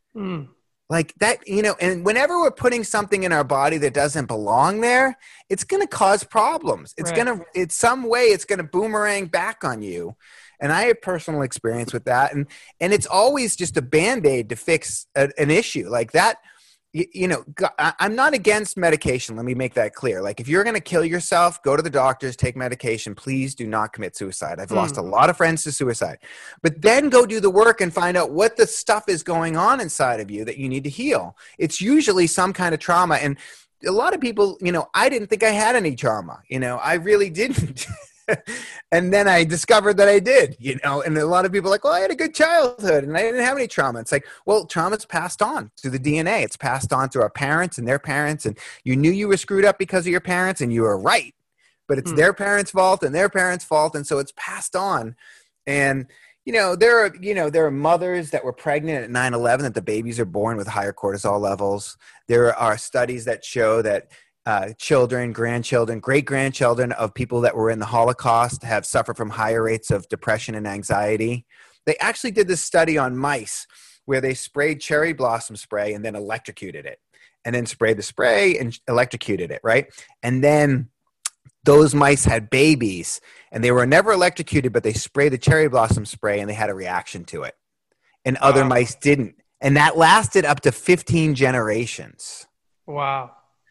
Like that, you know, and whenever we're putting something in our body that doesn't belong there, it's going to cause problems. It's it's some way it's going to boomerang back on you. And I have personal experience with that. And it's always just a Band-Aid to fix an issue like that. You know, I'm not against medication. Let me make that clear. Like, if you're going to kill yourself, go to the doctors, take medication. Please do not commit suicide. I've lost a lot of friends to suicide. But then go do the work and find out what the stuff is going on inside of you that you need to heal. It's usually some kind of trauma. And a lot of people, you know, I didn't think I had any trauma. You know, I really didn't. And then I discovered that I did, you know, and a lot of people are like, well, I had a good childhood and I didn't have any trauma. It's like, well, trauma's passed on through the DNA. It's passed on through our parents and their parents. And you knew you were screwed up because of your parents, and you were right, but it's their parents' fault and their parents' fault. And so it's passed on. And, you know, there are mothers that were pregnant at 9/11 that the babies are born with higher cortisol levels. There are studies that show that children, grandchildren, great-grandchildren of people that were in the Holocaust have suffered from higher rates of depression and anxiety. They actually did this study on mice where they sprayed cherry blossom spray and then electrocuted it, and then sprayed the spray and electrocuted it, right? And then those mice had babies, and they were never electrocuted, but they sprayed the cherry blossom spray and they had a reaction to it. And other mice didn't. And that lasted up to 15 generations. Wow.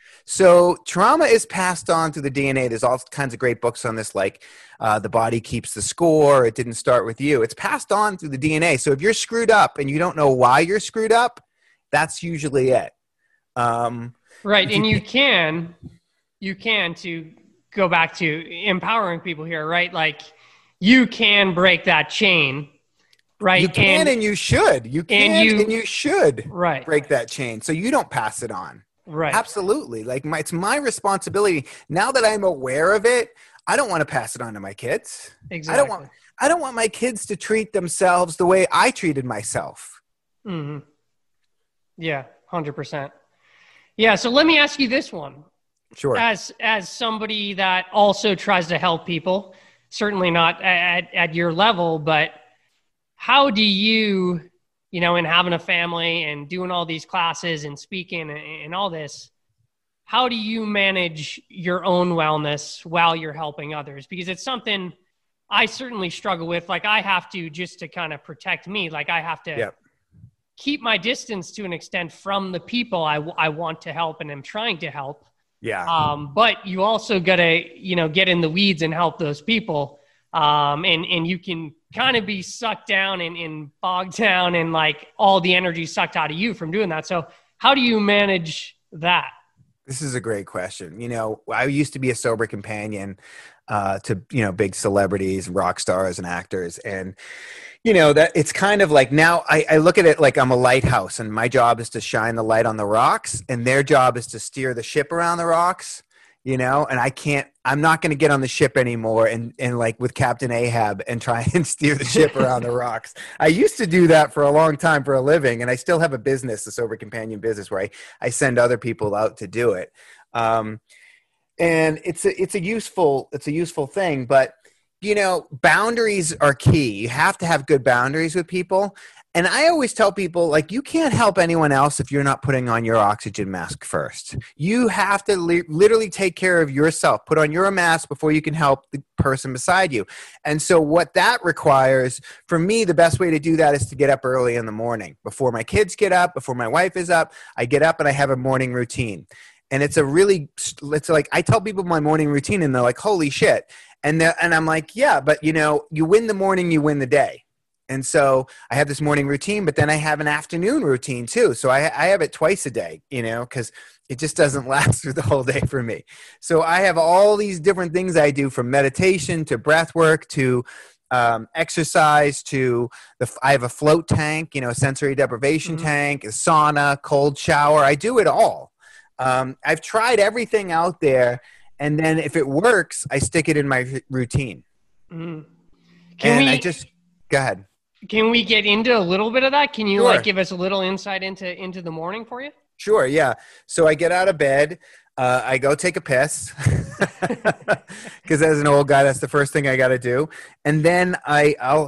So trauma is passed on through the DNA. There's all kinds of great books on this, like The Body Keeps the Score. It didn't start with you. It's passed on through the DNA. So if you're screwed up and you don't know why you're screwed up, that's usually it. Right. And you can, to go back to empowering people here, right? Like, you can break that chain Right. You can and you should. You can and you should break that chain so you don't pass it on. Right. Absolutely. Like it's my responsibility. Now that I'm aware of it, I don't want to pass it on to my kids. Exactly. I don't want my kids to treat themselves the way I treated myself. Mm-hmm. Yeah, 100%. Yeah. So let me ask you this one. Sure. As somebody that also tries to help people, certainly not at your level, but how do you, in having a family and doing all these classes and speaking and all this, how do you manage your own wellness while you're helping others? Because it's something I certainly struggle with. Like I have to, just to kind of protect me, like I have to keep my distance to an extent from the people I want to help and am trying to help. Yeah. But you also got to, get in the weeds and help those people. And you can kind of be sucked down and bogged down and like all the energy sucked out of you from doing that. So how do you manage that? This is a great question. I used to be a sober companion to, big celebrities, rock stars and actors. And, that it's kind of like now I look at it like I'm a lighthouse and my job is to shine the light on the rocks and their job is to steer the ship around the rocks, and I'm not going to get on the ship anymore and like with Captain Ahab and try and steer the ship around the rocks. I used to do that for a long time for a living. And I still have a business, a sober companion business where I send other people out to do it. And it's a useful thing, but boundaries are key. You have to have good boundaries with people. And I always tell people, like, you can't help anyone else if you're not putting on your oxygen mask first. You have to literally take care of yourself. Put on your mask before you can help the person beside you. And so what that requires, for me, the best way to do that is to get up early in the morning. Before my kids get up, before my wife is up, I get up and I have a morning routine. And it's like, I tell people my morning routine and they're like, holy shit. And I'm like, yeah, but you win the morning, you win the day. And so I have this morning routine, but then I have an afternoon routine too. So I have it twice a day, because it just doesn't last through the whole day for me. So I have all these different things I do, from meditation to breath work to exercise to I have a float tank, a sensory deprivation tank, a sauna, cold shower. I do it all. I've tried everything out there. And then if it works, I stick it in my routine. Go ahead. Can we get into a little bit of that? Can you give us a little insight into the morning for you? Sure. Yeah. So I get out of bed. I go take a piss because as an old guy, that's the first thing I got to do. And then I'll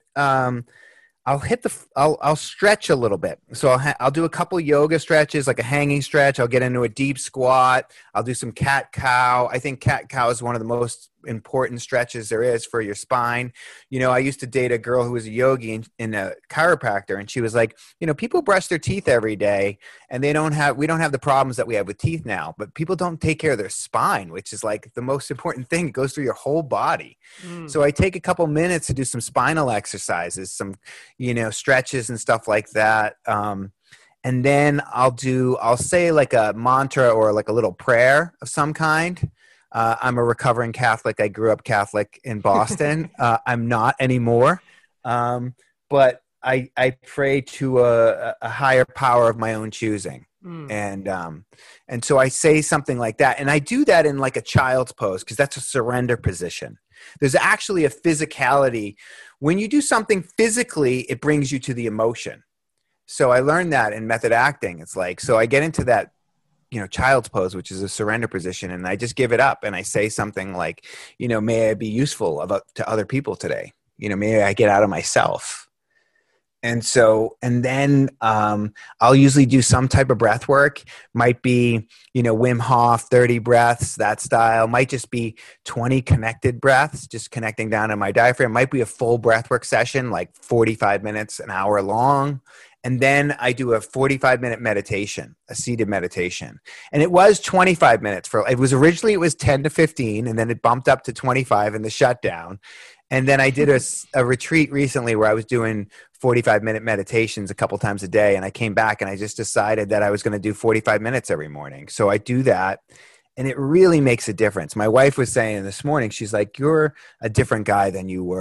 stretch a little bit. So I'll do a couple yoga stretches, like a hanging stretch. I'll get into a deep squat. I'll do some cat-cow. I think cat-cow is one of the most important stretches there is for your spine. I used to date a girl who was a yogi and a chiropractor, and she was like, people brush their teeth every day and we don't have the problems that we have with teeth now, but people don't take care of their spine, which is like the most important thing. It goes through your whole body. So I take a couple minutes to do some spinal exercises, some, stretches and stuff like that. And then I'll say like a mantra or like a little prayer of some kind. I'm a recovering Catholic. I grew up Catholic in Boston. I'm not anymore. But I pray to a higher power of my own choosing. And so I say something like that. And I do that in like a child's pose because that's a surrender position. There's actually a physicality. When you do something physically, it brings you to the emotion. So I learned that in method acting. It's like, so I get into that, child's pose, which is a surrender position. And I just give it up. And I say something like, may I be useful to other people today? May I get out of myself. And then I'll usually do some type of breath work. Might be, Wim Hof, 30 breaths, that style. Might just be 20 connected breaths, just connecting down to my diaphragm. Might be a full breath work session, like 45 minutes, an hour long. And then I do a 45-minute meditation, a seated meditation. And it was 25 minutes. Originally it was 10 to 15, and then it bumped up to 25 in the shutdown. And then I did a retreat recently where I was doing 45-minute meditations a couple times a day. And I came back and I just decided that I was going to do 45 minutes every morning. So I do that. And it really makes a difference. My wife was saying this morning, she's like, you're a different guy than you were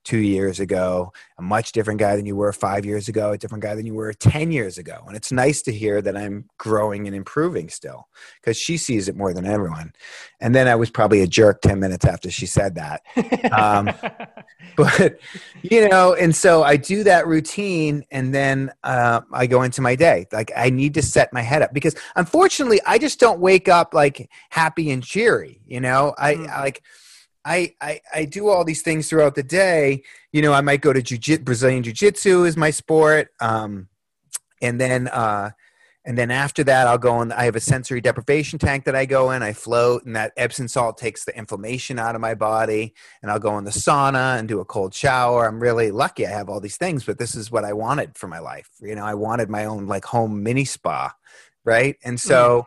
2 years ago, a much different guy than you were 5 years ago, a different guy than you were 10 years ago. And it's nice to hear that I'm growing and improving still, because she sees it more than everyone. And then I was probably a jerk 10 minutes after she said that. But, and so I do that routine, and then I go into my day. Like, I need to set my head up, because unfortunately I just don't wake up like happy and cheery. I do all these things throughout the day. I might go to Brazilian Jiu-Jitsu is my sport. And then after that, I'll go in. I have a sensory deprivation tank that I go in. I float, and that Epsom salt takes the inflammation out of my body. And I'll go in the sauna and do a cold shower. I'm really lucky I have all these things, but this is what I wanted for my life. I wanted my own like home mini spa, right? And so,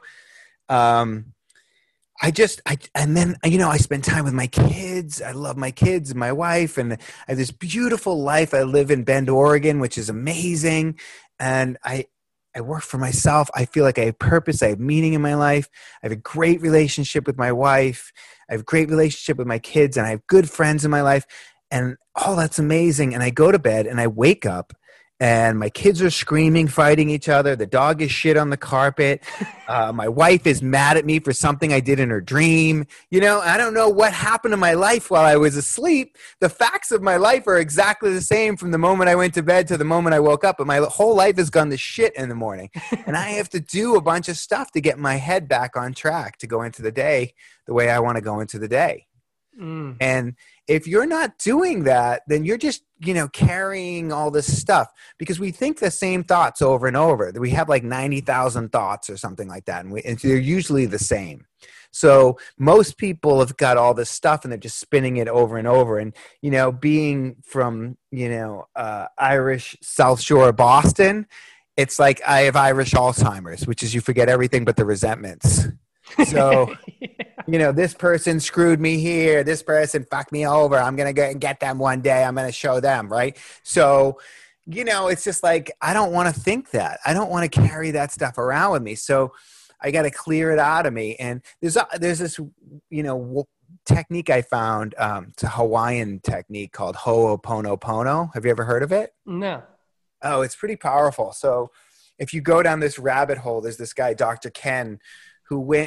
I spend time with my kids. I love my kids and my wife, and I have this beautiful life. I live in Bend, Oregon, which is amazing. And I work for myself. I feel like I have purpose. I have meaning in my life. I have a great relationship with my wife. I have a great relationship with my kids, and I have good friends in my life. And that's amazing. And I go to bed and I wake up, and my kids are screaming, fighting each other. The dog is shit on the carpet. My wife is mad at me for something I did in her dream. I don't know what happened to my life while I was asleep. The facts of my life are exactly the same from the moment I went to bed to the moment I woke up. But my whole life has gone to shit in the morning. And I have to do a bunch of stuff to get my head back on track to go into the day the way I want to go into the day. And if you're not doing that, then you're just, carrying all this stuff, because we think the same thoughts over and over. We have like 90,000 thoughts or something like that. And they're usually the same. So most people have got all this stuff and they're just spinning it over and over. And, being from, Irish South Shore of Boston, it's like I have Irish Alzheimer's, which is you forget everything but the resentments. So, this person screwed me here. This person fucked me over. I'm going to go and get them one day. I'm going to show them. Right. So, it's just like, I don't want to think that. I don't want to carry that stuff around with me. So I got to clear it out of me. And there's this, technique I found. It's a Hawaiian technique called Ho'oponopono. Have you ever heard of it? No. Oh, it's pretty powerful. So if you go down this rabbit hole, there's this guy, Dr. Ken, who went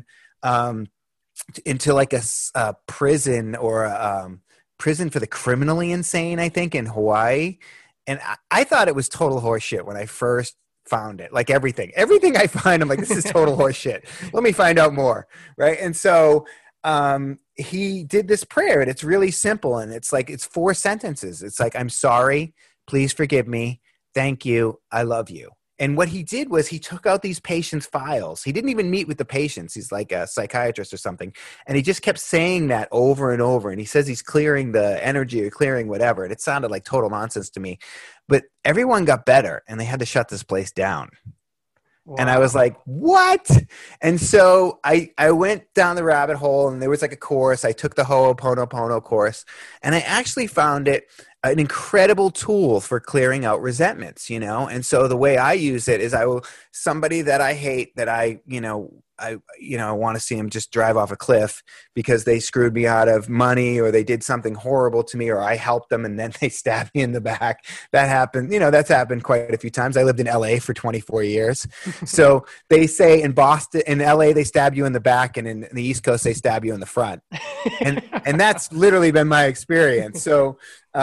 into like a prison or a prison for the criminally insane, I think, in Hawaii. And I thought it was total horseshit when I first found it. Like everything I find, I'm like, this is total horseshit. Let me find out more. Right. And so he did this prayer, and it's really simple. And it's 4 sentences. It's like, I'm sorry, please forgive me, thank you, I love you. And what he did was he took out these patients' files. He didn't even meet with the patients. He's like a psychiatrist or something. And he just kept saying that over and over. And he says he's clearing the energy or clearing whatever. And it sounded like total nonsense to me. But everyone got better, and they had to shut this place down. Wow. And I was like, what? And so I went down the rabbit hole, and there was like a course. I took the Ho'oponopono course, and I actually found it an incredible tool for clearing out resentments, And so the way I use it is somebody that I hate, that I want to see him just drive off a cliff because they screwed me out of money, or they did something horrible to me, or I helped them and then they stabbed me in the back. That happened. That's happened quite a few times. I lived in LA for 24 years. So they say in Boston, in LA, they stab you in the back, and in the East Coast, they stab you in the front. And that's literally been my experience. So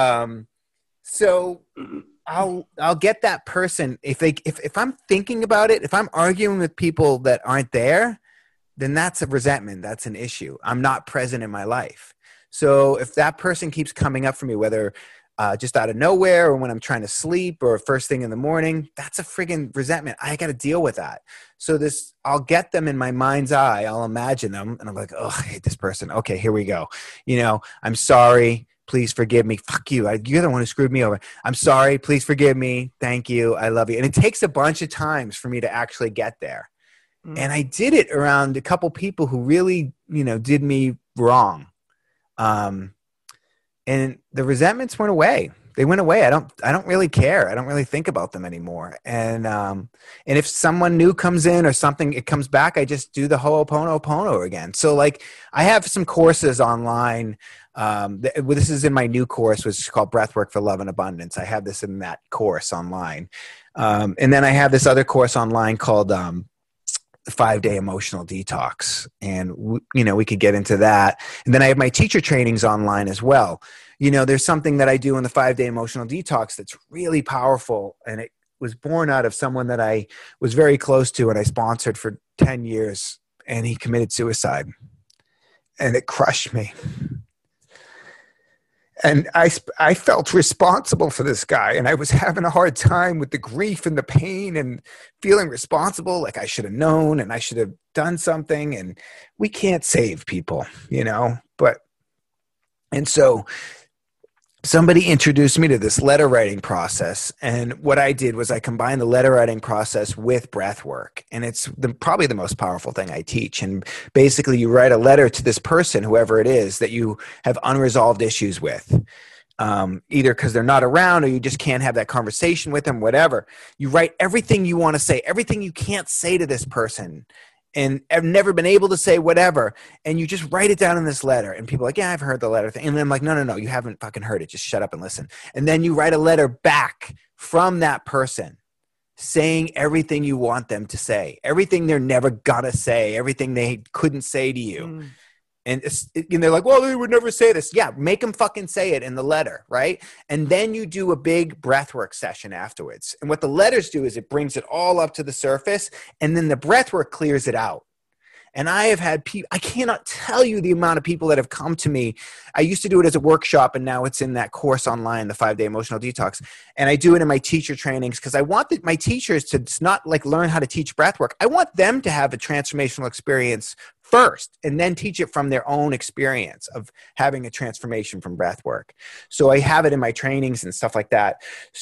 I'll get that person if I'm thinking about it, if I'm arguing with people that aren't there, then that's a resentment. That's an issue. I'm not present in my life. So if that person keeps coming up for me, whether just out of nowhere or when I'm trying to sleep or first thing in the morning, that's a friggin' resentment. I got to deal with that. So I'll get them in my mind's eye. I'll imagine them, and I'm like, oh, I hate this person. Okay, here we go. I'm sorry. Please forgive me. Fuck you. You're the one who screwed me over. I'm sorry. Please forgive me. Thank you. I love you. And it takes a bunch of times for me to actually get there. And I did it around a couple people who really, did me wrong. And the resentments went away They went away. I don't really care. I don't really think about them anymore. And if someone new comes in or something, it comes back, I just do the Ho'oponopono again. So like I have some courses online. This is in my new course, which is called Breathwork for Love and Abundance. I have this in that course online. And then I have this other course online called, 5-Day Emotional Detox. And we could get into that. And then I have my teacher trainings online as well. There's something that I do in the 5-Day Emotional Detox that's really powerful. And it was born out of someone that I was very close to and I sponsored for 10 years. And he committed suicide. And it crushed me. And I felt responsible for this guy. And I was having a hard time with the grief and the pain and feeling responsible. Like I should have known and I should have done something. And we can't save people, and so somebody introduced me to this letter writing process. And what I did was I combined the letter writing process with breath work. And it's probably the most powerful thing I teach. And basically you write a letter to this person, whoever it is, that you have unresolved issues with, either because they're not around or you just can't have that conversation with them, whatever. You write everything you want to say, everything you can't say to this person and have never been able to say whatever. And you just write it down in this letter. And people are like, yeah, I've heard the letter thing. And then I'm like, no, you haven't fucking heard it. Just shut up and listen. And then you write a letter back from that person saying everything you want them to say, everything they're never gonna say, everything they couldn't say to you. And they're like, well, they would never say this. Yeah, make them fucking say it in the letter, right? And then you do a big breathwork session afterwards. And what the letters do is it brings it all up to the surface, and then the breathwork clears it out. And I have had people, I cannot tell you the amount of people that have come to me. I used to do it as a workshop, and now it's in that course online, the 5-Day Emotional Detox. And I do it in my teacher trainings because I want my teachers to not like learn how to teach breathwork. I want them to have a transformational experience first and then teach it from their own experience of having a transformation from breathwork. So I have it in my trainings and stuff like that.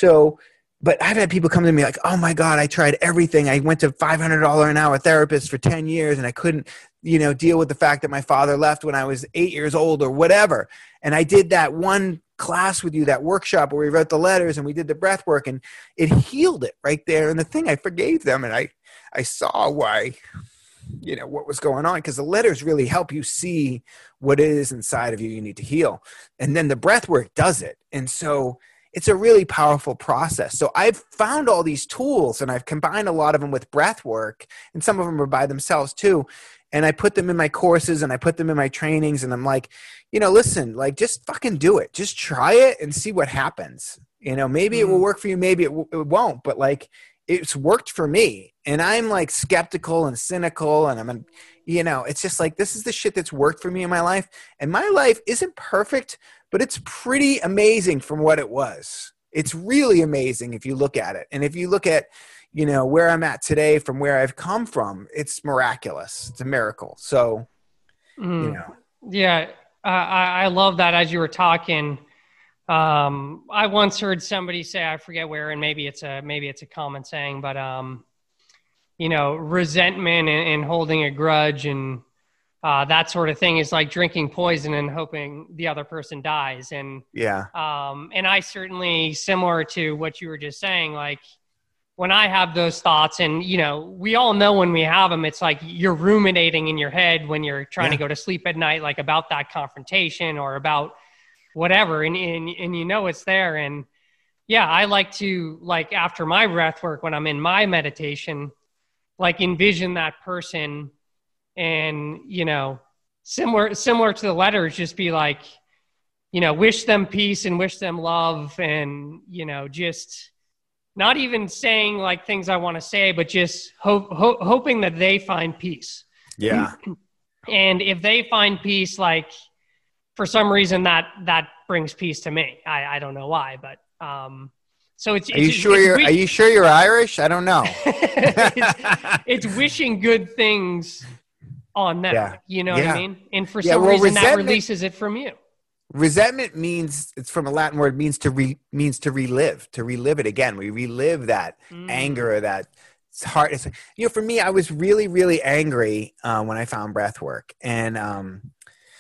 But I've had people come to me like, oh my God, I tried everything. I went to $500 an hour therapist for 10 years and I couldn't, deal with the fact that my father left when I was 8 years old or whatever. And I did that one class with you, that workshop where we wrote the letters and we did the breath work and it healed it right there. And the thing, I forgave them and I saw why, what was going on, because the letters really help you see what it is inside of you need to heal. And then the breath work does it. And so it's a really powerful process. So I've found all these tools and I've combined a lot of them with breath work, and some of them are by themselves too. And I put them in my courses and I put them in my trainings, and I'm like, listen, like just fucking do it. Just try it and see what happens. Maybe it will work for you. Maybe it won't, but like it's worked for me. And I'm like skeptical and cynical, and it's just like, this is the shit that's worked for me in my life. And my life isn't perfect, but it's pretty amazing from what it was. It's really amazing if you look at it. And if you look at, where I'm at today from where I've come from, it's miraculous. It's a miracle. So, Yeah. I love that. As you were talking, I once heard somebody say, I forget where, and maybe it's a common saying, but, resentment and holding a grudge and, that sort of thing is like drinking poison and hoping the other person dies. And yeah. And I certainly, similar to what you were just saying, like when I have those thoughts, and we all know when we have them, it's like you're ruminating in your head when you're trying to go to sleep at night, like about that confrontation or about whatever, and it's there. And yeah, I like to, like after my breath work, when I'm in my meditation, like envision that person. And, similar to the letters, just be like, wish them peace and wish them love. And, just not even saying like things I want to say, but just hoping that they find peace. Yeah. And if they find peace, like for some reason that brings peace to me. I don't know why, but, so it's, are you sure you're Irish? I don't know. it's wishing good things on them. Yeah. You know what I mean? And for some reason that releases it from you. Resentment means, it's from a Latin word, means to relive it again. We relive that anger, or that it's hard. It's, for me, I was really, really angry when I found breath work. And,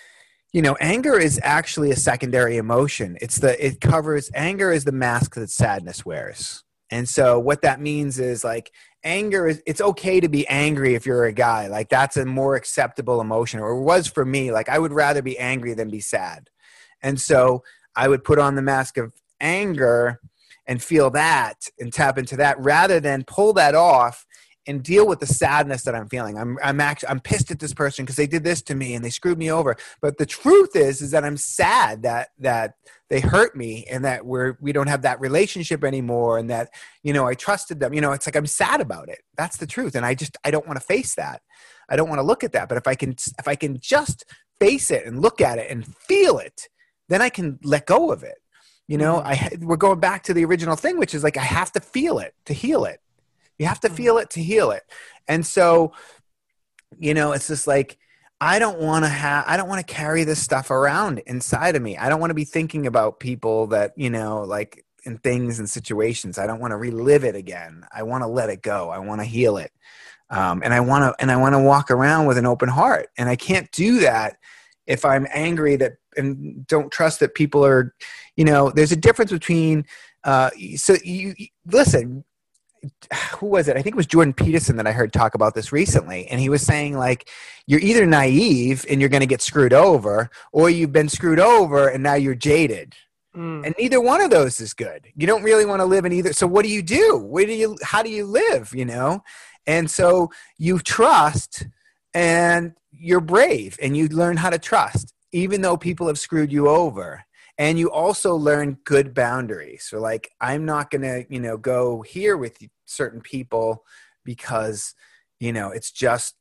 Anger is actually a secondary emotion. Anger is the mask that sadness wears. And so what that means is like it's okay to be angry if you're a guy. Like that's a more acceptable emotion, or it was for me. Like I would rather be angry than be sad. And so I would put on the mask of anger and feel that and tap into that rather than pull that off and deal with the sadness that I'm feeling. I'm pissed at this person because they did this to me and they screwed me over. But the truth is that I'm sad that they hurt me and that we don't have that relationship anymore, and that, I trusted them. It's like I'm sad about it. That's the truth. And I don't want to face that. I don't want to look at that. But if I can just face it and look at it and feel it, then I can let go of it. We're going back to the original thing, which is like I have to feel it to heal it. You have to feel it to heal it. And so, it's just like, I don't want to carry this stuff around inside of me. I don't want to be thinking about people that, like in things and situations. I don't want to relive it again. I want to let it go. I want to heal it. And I want to walk around with an open heart. And I can't do that if I'm angry and don't trust that people are, there's a difference between, listen, who was it? I think it was Jordan Peterson that I heard talk about this recently. And he was saying like, you're either naive and you're going to get screwed over, or you've been screwed over and now you're jaded. And neither one of those is good. You don't really want to live in either. So what do you do? How do you live? And so you trust and you're brave and you learn how to trust, even though people have screwed you over. And you also learn good boundaries. So like, I'm not going to, go here with certain people because, it's just,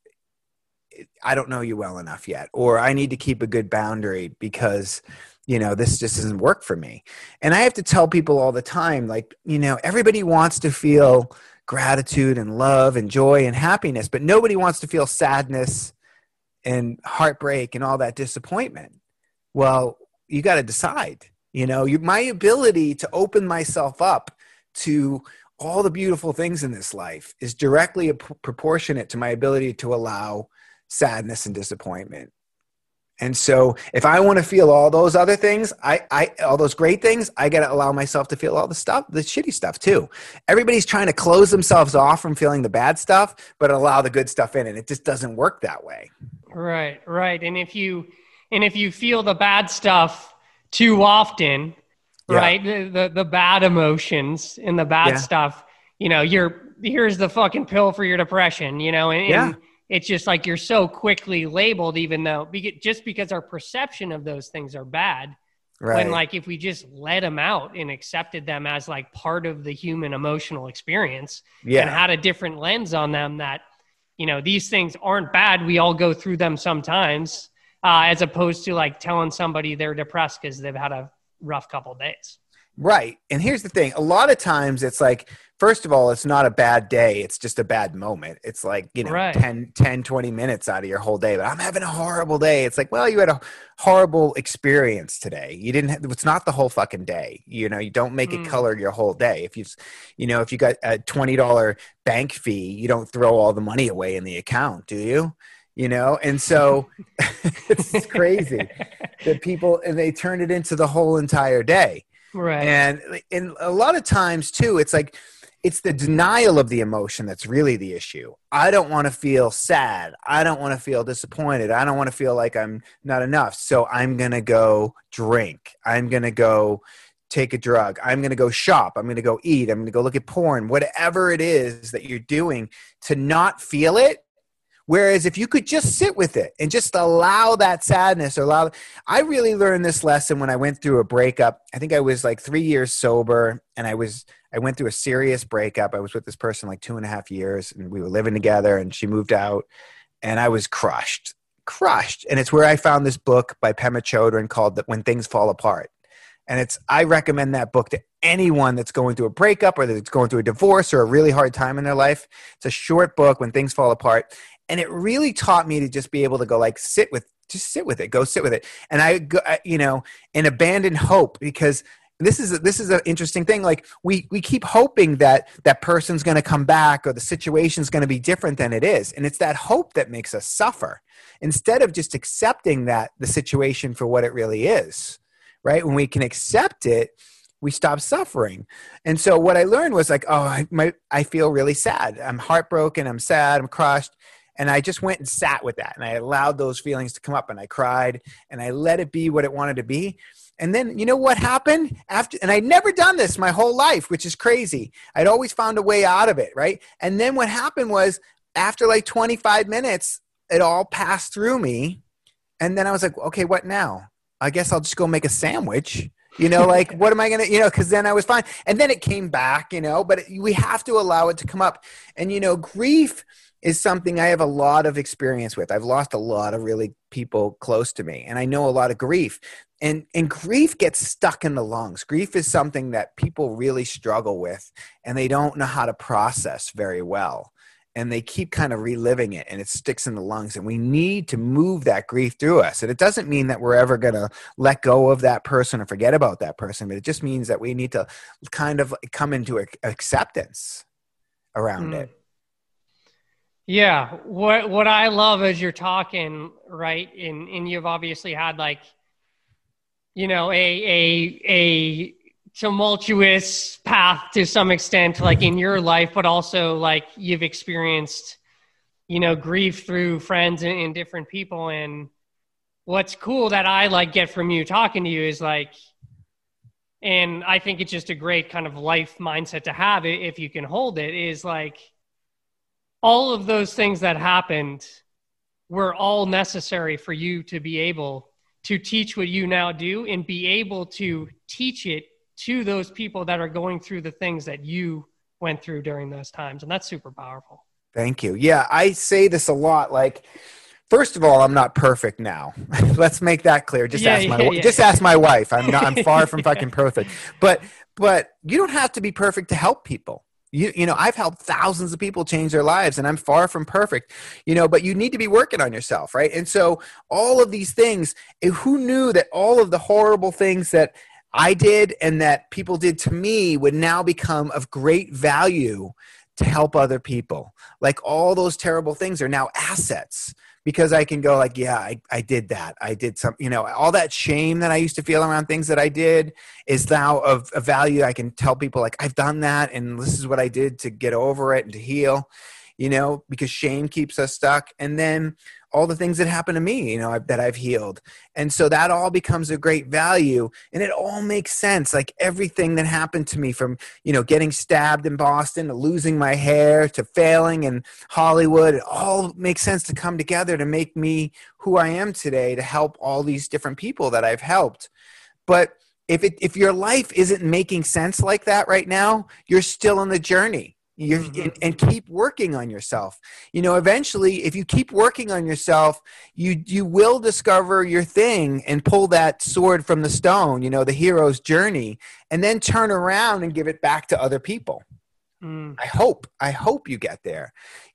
I don't know you well enough yet, or I need to keep a good boundary because, this just doesn't work for me. And I have to tell people all the time, like, everybody wants to feel gratitude and love and joy and happiness, but nobody wants to feel sadness and heartbreak and all that disappointment. Well, you got to decide, my ability to open myself up to all the beautiful things in this life is directly proportionate to my ability to allow sadness and disappointment. And so if I want to feel all those other things, all those great things, I got to allow myself to feel all the shitty stuff too. Everybody's trying to close themselves off from feeling the bad stuff, but allow the good stuff in. And it just doesn't work that way. Right. And if you feel the bad stuff too often, right, the bad emotions and the bad stuff, here's the fucking pill for your depression, and it's just like you're so quickly labeled, even though just because our perception of those things are bad. Right. When like if we just let them out and accepted them as like part of the human emotional experience and had a different lens on them, that these things aren't bad. We all go through them sometimes. As opposed to like telling somebody they're depressed because they've had a rough couple of days. Right. And here's the thing. A lot of times it's like, first of all, it's not a bad day. It's just a bad moment. It's like, 10, 20 minutes out of your whole day. But I'm having a horrible day. It's like, well, you had a horrible experience today. It's not the whole fucking day. You don't make it color your whole day. If if you got a $20 bank fee, you don't throw all the money away in the account, do you? And so it's crazy that people, and they turn it into the whole entire day. Right. And a lot of times too, it's like, it's the denial of the emotion that's really the issue. I don't want to feel sad. I don't want to feel disappointed. I don't want to feel like I'm not enough. So I'm going to go drink. I'm going to go take a drug. I'm going to go shop. I'm going to go eat. I'm going to go look at porn, whatever it is that you're doing to not feel it. Whereas if you could just sit with it and just allow that sadness I really learned this lesson when I went through a breakup. I think I was like 3 years sober, and I went through a serious breakup. I was with this person like 2.5 years, and we were living together, and she moved out, and I was crushed. And it's where I found this book by Pema Chodron called When Things Fall Apart. And I recommend that book to anyone that's going through a breakup or that's going through a divorce or a really hard time in their life. It's a short book, When Things Fall Apart. And it really taught me to just be able to go like, go sit with it. And and abandon hope, because this is an interesting thing. Like we keep hoping that that person's going to come back or the situation's going to be different than it is. And it's that hope that makes us suffer instead of just accepting that the situation for what it really is, right? When we can accept it, we stop suffering. And so what I learned was like, oh, I feel really sad. I'm heartbroken. I'm sad. I'm crushed. And I just went and sat with that. And I allowed those feelings to come up and I cried and I let it be what it wanted to be. And then, you know what happened after, and I'd never done this my whole life, which is crazy. I'd always found a way out of it. Right. And then what happened was after like 25 minutes, it all passed through me. And then I was like, okay, what now? I guess I'll just go make a sandwich, like, what am I going to, cause then I was fine. And then it came back, but we have to allow it to come up. And, grief is something I have a lot of experience with. I've lost a lot of really people close to me, and I know a lot of grief. And grief gets stuck in the lungs. Grief is something that people really struggle with, and they don't know how to process very well. And they keep kind of reliving it, and it sticks in the lungs. And we need to move that grief through us. And it doesn't mean that we're ever going to let go of that person or forget about that person, but it just means that we need to kind of come into acceptance around it. Yeah. What I love as you're talking, right, and you've obviously had like, a tumultuous path to some extent, like in your life, but also like you've experienced, grief through friends and different people. And what's cool that I like get from you talking to you is like, and I think it's just a great kind of life mindset to have it if you can hold it, is like, all of those things that happened were all necessary for you to be able to teach what you now do and be able to teach it to those people that are going through the things that you went through during those times. And that's super powerful. Thank you. Yeah, I say this a lot. Like, first of all, I'm not perfect now. Let's make that clear. Just ask my wife. I'm far from fucking perfect. But you don't have to be perfect to help people. I've helped thousands of people change their lives, and I'm far from perfect, but you need to be working on yourself, right? And so all of these things, who knew that all of the horrible things that I did and that people did to me would now become of great value to help other people? Like, all those terrible things are now assets, because I can go like, yeah, I did that. I did some, all that shame that I used to feel around things that I did is now of value. I can tell people like, I've done that, and this is what I did to get over it and to heal, because shame keeps us stuck. And then all the things that happened to me, that I've healed. And so that all becomes a great value, and it all makes sense. Like, everything that happened to me, from, getting stabbed in Boston to losing my hair to failing in Hollywood, it all makes sense to come together to make me who I am today, to help all these different people that I've helped. But if your life isn't making sense like that right now, you're still on the journey. And keep working on yourself. Eventually, if you keep working on yourself, you will discover your thing and pull that sword from the stone, the hero's journey, and then turn around and give it back to other people. I hope you get there.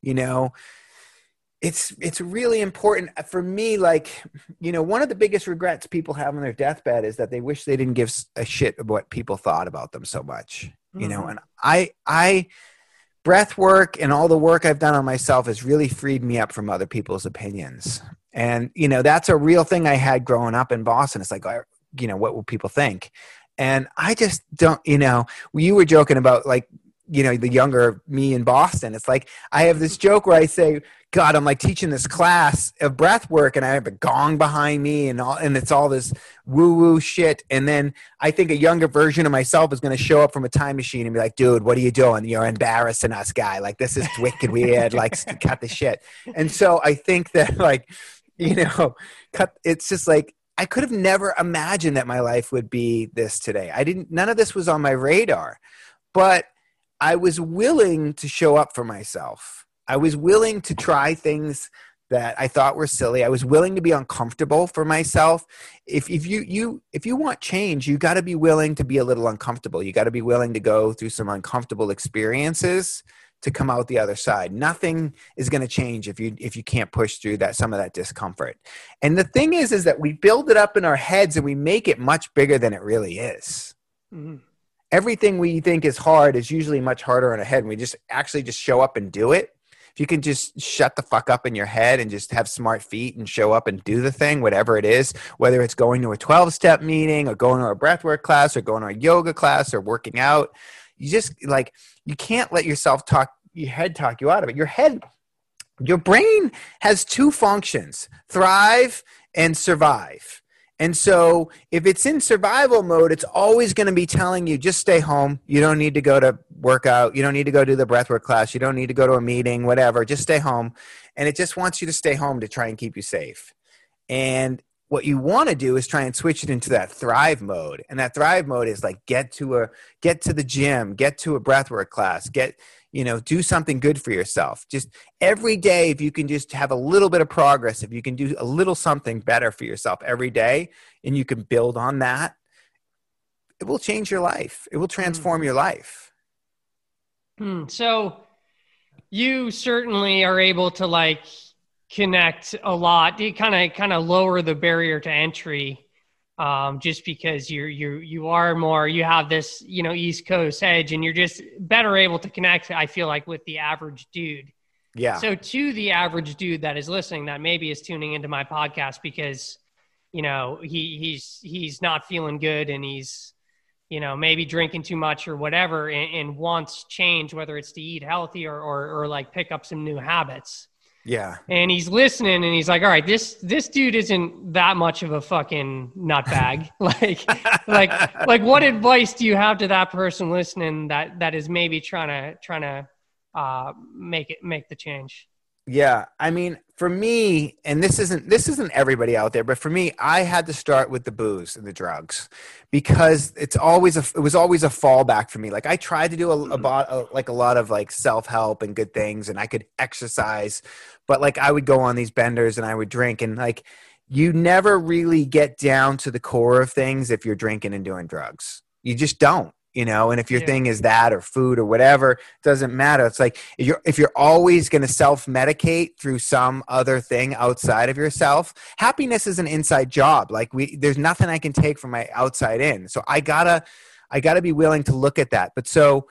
It's really important for me. Like, one of the biggest regrets people have on their deathbed is that they wish they didn't give a shit of what people thought about them so much, and I breath work and all the work I've done on myself has really freed me up from other people's opinions. And, that's a real thing I had growing up in Boston. It's like, what will people think? And I just don't, you were joking about like, the younger me in Boston. It's like, I have this joke where I say, God, I'm like teaching this class of breath work, and I have a gong behind me and it's all this woo-woo shit. And then I think a younger version of myself is going to show up from a time machine and be like, dude, what are you doing? You're embarrassing us, guy. Like, this is wicked weird. Like, cut the shit. And so I think that, like, it's just like, I could have never imagined that my life would be this today. None of this was on my radar, but I was willing to show up for myself. I was willing to try things that I thought were silly. I was willing to be uncomfortable for myself. If you want change, you got to be willing to be a little uncomfortable. You got to be willing to go through some uncomfortable experiences to come out the other side. Nothing is going to change if you can't push through some of that discomfort. And the thing is that we build it up in our heads and we make it much bigger than it really is. Mhm. Everything we think is hard is usually much harder in our head. And we just actually just show up and do it. If you can just shut the fuck up in your head and just have smart feet and show up and do the thing, whatever it is, whether it's going to a 12-step meeting or going to a breathwork class or going to a yoga class or working out, you just like, you can't let yourself talk, your head talk you out of it. Your brain has two functions, thrive and survive. And so if it's in survival mode, it's always going to be telling you, just stay home. You don't need to go to work out. You don't need to go do the breathwork class. You don't need to go to a meeting, whatever. Just stay home. And it just wants you to stay home to try and keep you safe. And what you want to do is try and switch it into that thrive mode. And that thrive mode is like, get to the gym, get to a breathwork class, do something good for yourself. Just every day, if you can just have a little bit of progress, if you can do a little something better for yourself every day, and you can build on that, it will change your life. It will transform your life. So you certainly are able to like connect a lot. You kind of lower the barrier to entry. Just because you are more, you have this, East Coast edge, and you're just better able to connect, I feel like, with the average dude. Yeah. So to the average dude that is listening, that maybe is tuning into my podcast because, he's not feeling good and he's, maybe drinking too much or whatever, and wants change, whether it's to eat healthy or like pick up some new habits. Yeah. And he's listening and he's like, all right, this dude isn't that much of a fucking nutbag. like what advice do you have to that person listening that is maybe trying to make the change? Yeah. I mean, for me, and this isn't everybody out there, but for me, I had to start with the booze and the drugs because it was always a fallback for me. Like I tried to do a lot of like self-help and good things, and I could exercise, but like I would go on these benders and I would drink, and like you never really get down to the core of things if you're drinking and doing drugs. You just don't. And if your thing is that or food or whatever, it doesn't matter. It's like if you're always going to self-medicate through some other thing outside of yourself, happiness is an inside job. Like there's nothing I can take from my outside in. So I gotta be willing to look at that. But so,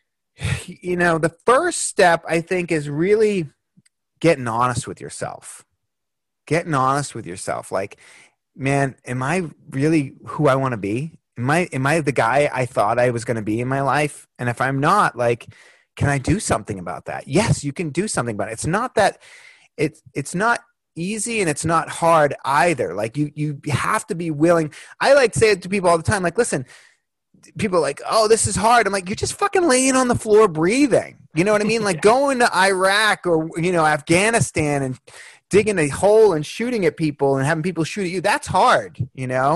the first step I think is really getting honest with yourself. Getting honest with yourself. Like, man, am I really who I want to be? Am I the guy I thought I was going to be in my life? And if I'm not, like, can I do something about that? Yes, you can do something about it. It's not that it's not easy and it's not hard either. Like you have to be willing. I like to say it to people all the time. Like, listen, people are like, oh, this is hard. I'm like, you're just fucking laying on the floor breathing. You know what I mean? Like going to Iraq or, Afghanistan and digging a hole and shooting at people and having people shoot at you. That's hard.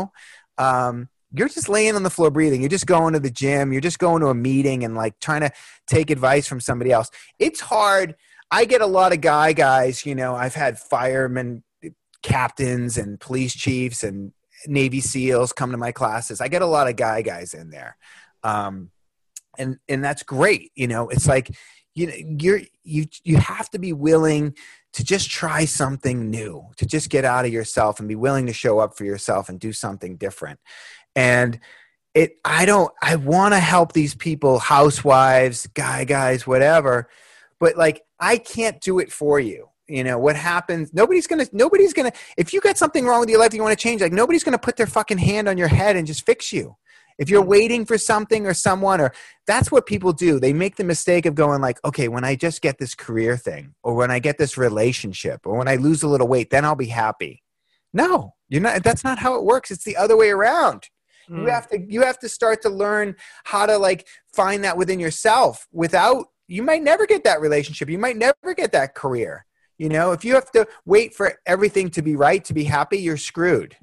You're just laying on the floor breathing. You're just going to the gym. You're just going to a meeting and like trying to take advice from somebody else. It's hard. I get a lot of guys, I've had firemen, captains and police chiefs and Navy SEALs come to my classes. I get a lot of guys in there. And that's great. It's like, you have to be willing to just try something new, to just get out of yourself and be willing to show up for yourself and do something different. And I want to help these people, housewives, guys, whatever, but like, I can't do it for you. What happens? Nobody's going to, if you got something wrong with your life that you want to change, like nobody's going to put their fucking hand on your head and just fix you. If you're waiting for something or someone, or that's what people do. They make the mistake of going like, okay, when I just get this career thing, or when I get this relationship, or when I lose a little weight, then I'll be happy. No, you're not. That's not how it works. It's the other way around. You have to start to learn how to like find that within yourself. You might never get that relationship. You might never get that career. If you have to wait for everything to be right to be happy, you're screwed.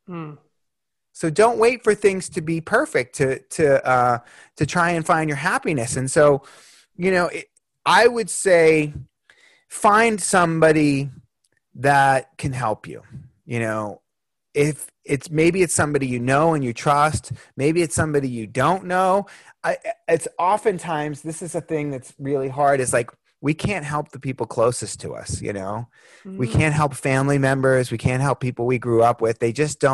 So don't wait for things to be perfect to try and find your happiness. And so, I would say find somebody that can help you. If maybe it's somebody and you trust, maybe it's somebody you don't know. It's oftentimes, this is a thing that's really hard, is like, we can't help the people closest to us. We can't help family members. We can't help people we grew up with. They just don't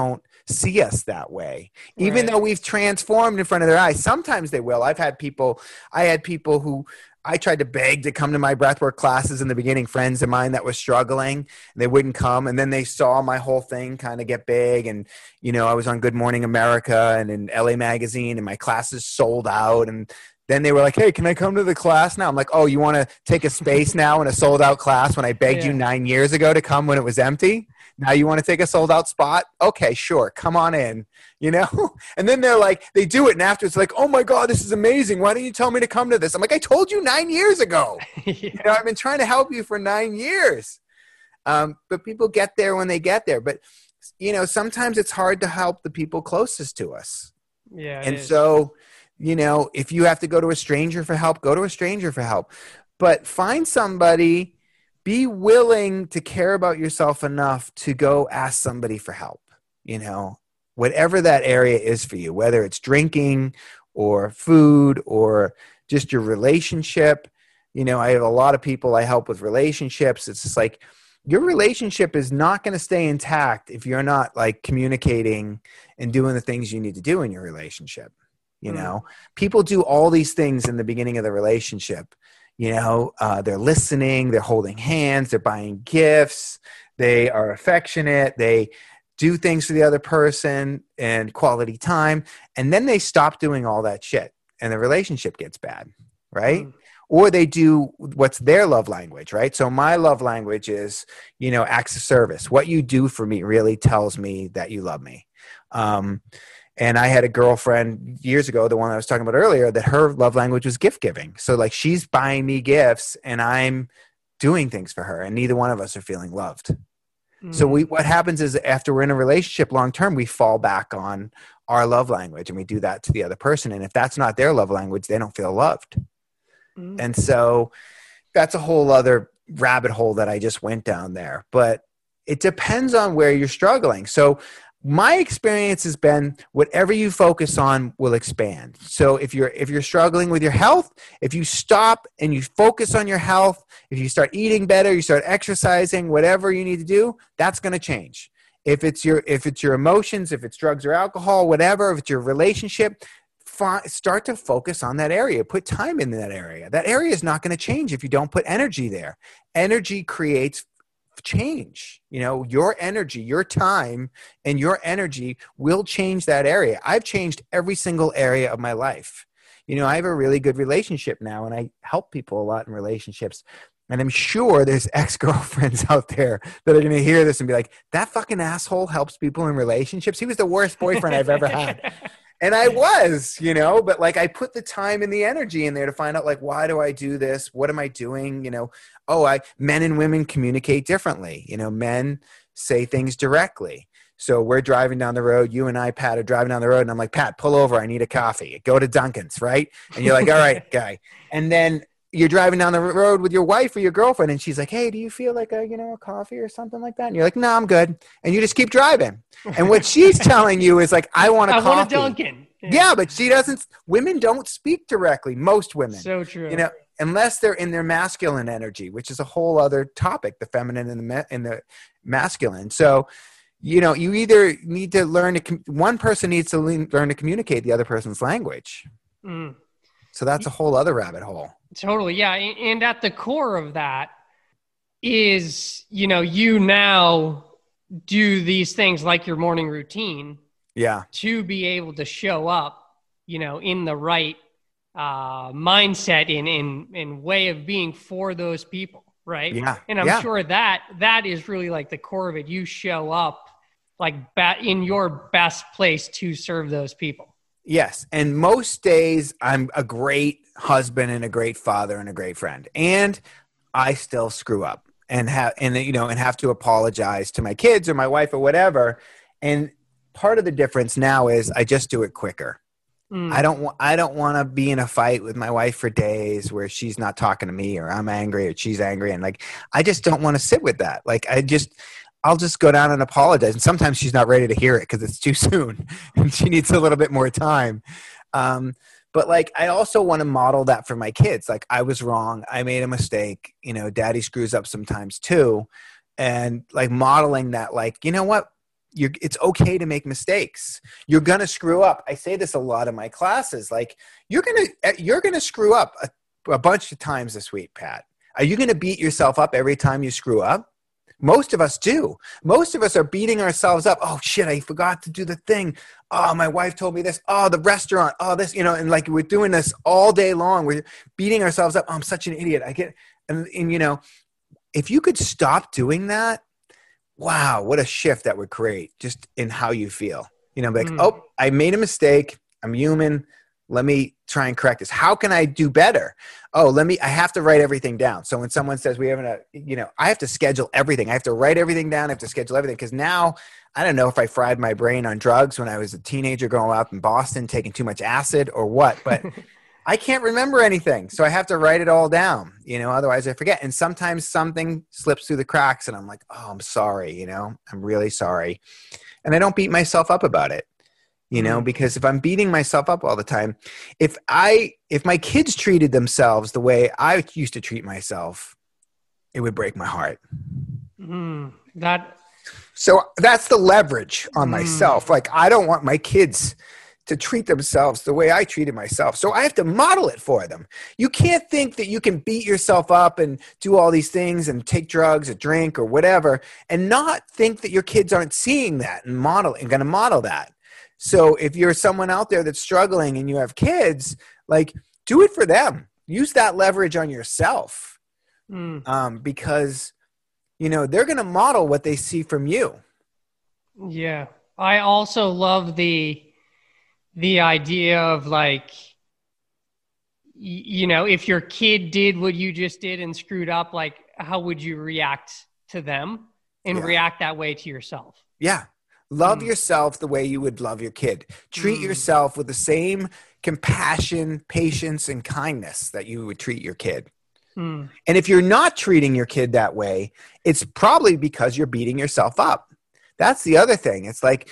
see us that way, even Right. though we've transformed in front of their eyes. Sometimes they will. I had people who I tried to beg to come to my breathwork classes in the beginning, friends of mine that were struggling, and they wouldn't come. And then they saw my whole thing kind of get big. And, I was on Good Morning America and in LA Magazine, and my classes sold out. And then they were like, hey, can I come to the class now? I'm like, oh, you want to take a space now in a sold out class when I begged you 9 years ago to come when it was empty? Now you want to take a sold out spot? Okay, sure. Come on in, And then they're like, they do it. And after it's like, oh my God, this is amazing. Why didn't you tell me to come to this? I'm like, I told you 9 years ago. I've been trying to help you for 9 years. But people get there when they get there. But, sometimes it's hard to help the people closest to us. Yeah. And so, if you have to go to a stranger for help, go to a stranger for help. But find somebody. Be willing to care about yourself enough to go ask somebody for help, whatever that area is for you, whether it's drinking or food or just your relationship. I have a lot of people I help with relationships. It's just like your relationship is not going to stay intact if you're not like communicating and doing the things you need to do in your relationship. People do all these things in the beginning of the relationship. They're listening, they're holding hands, they're buying gifts, they are affectionate, they do things for the other person and quality time. And then they stop doing all that shit and the relationship gets bad, right? Or they do what's their love language, right? So my love language is, acts of service. What you do for me really tells me that you love me. And I had a girlfriend years ago, the one I was talking about earlier, that her love language was gift giving. So like she's buying me gifts and I'm doing things for her and neither one of us are feeling loved. So what happens is after we're in a relationship long-term, we fall back on our love language and we do that to the other person. And if that's not their love language, they don't feel loved. And so that's a whole other rabbit hole that I just went down there, but it depends on where you're struggling. So my experience has been whatever you focus on will expand. So if you're struggling with your health, if you stop and you focus on your health, if you start eating better, you start exercising, whatever you need to do, that's going to change. If it's your emotions, if it's drugs or alcohol, whatever, if it's your relationship, start to focus on that area. Put time in that area. That area is not going to change if you don't put energy there. Energy creates change. Your energy, your time, and your energy will change that area. I've changed every single area of my life. I have a really good relationship now, and I help people a lot in relationships. And I'm sure there's ex-girlfriends out there that are going to hear this and be like, that fucking asshole helps people in relationships. He was the worst boyfriend I've ever had. And I was, but like I put the time and the energy in there to find out like, why do I do this? What am I doing? Men and women communicate differently. Men say things directly. So we're driving down the road. You and I, Pat, are driving down the road. And I'm like, Pat, pull over. I need a coffee. Go to Dunkin's, right? And you're like, all right, guy. And then you're driving down the road with your wife or your girlfriend. And she's like, hey, do you feel like a coffee or something like that? And you're like, no, I'm good. And you just keep driving. And what she's telling you is like, I want a coffee. I want a Dunkin'. Yeah, but she doesn't. Women don't speak directly. Most women. So true. Unless they're in their masculine energy, which is a whole other topic, the feminine and the masculine. So, you either need to learn one person needs to learn to communicate the other person's language. So that's a whole other rabbit hole. Totally. Yeah. And at the core of that is, you now do these things like your morning routine. Yeah. To be able to show up, in the right mindset in way of being for those people. Right. Yeah. And I'm sure that is really like the core of it. You show up like in your best place to serve those people. Yes. And most days I'm a great husband and a great father and a great friend. And I still screw up and have to apologize to my kids or my wife or whatever. And part of the difference now is I just do it quicker. I don't want to be in a fight with my wife for days where she's not talking to me or I'm angry or she's angry. And like, I just don't want to sit with that. Like I'll just go down and apologize. And sometimes she's not ready to hear it because it's too soon and she needs a little bit more time. But like, I also want to model that for my kids. Like I was wrong. I made a mistake. Daddy screws up sometimes too. And like modeling that, like, you know what? it's okay to make mistakes. You're going to screw up. I say this a lot in my classes. Like, you're going to screw up a bunch of times this week, Pat. Are you going to beat yourself up every time you screw up? Most of us do. Most of us are beating ourselves up. Oh shit, I forgot to do the thing. Oh, my wife told me this. Oh, the restaurant. Oh, this, and like, we're doing this all day long. We're beating ourselves up. Oh, I'm such an idiot. And if you could stop doing that, wow, what a shift that would create just in how you feel. Oh, I made a mistake. I'm human. Let me try and correct this. How can I do better? Oh, I have to write everything down. So when someone says I have to schedule everything. I have to write everything down. I have to schedule everything. Because now, I don't know if I fried my brain on drugs when I was a teenager growing up in Boston, taking too much acid or what, but I can't remember anything. So I have to write it all down, otherwise I forget. And sometimes something slips through the cracks and I'm like, oh, I'm sorry, I'm really sorry. And I don't beat myself up about it. Because if I'm beating myself up all the time, if my kids treated themselves the way I used to treat myself, it would break my heart. So that's the leverage on myself. Like, I don't want my kids to treat themselves the way I treated myself. So I have to model it for them. You can't think that you can beat yourself up and do all these things and take drugs or drink or whatever and not think that your kids aren't seeing that and going to model that. So if you're someone out there that's struggling and you have kids, like, do it for them. Use that leverage on yourself, because, they're going to model what they see from you. Yeah. I also love the idea of, like, if your kid did what you just did and screwed up, like, how would you react to them and react that way to yourself? Yeah. Love yourself the way you would love your kid. Treat yourself with the same compassion, patience, and kindness that you would treat your kid. And if you're not treating your kid that way, it's probably because you're beating yourself up. That's the other thing. It's like,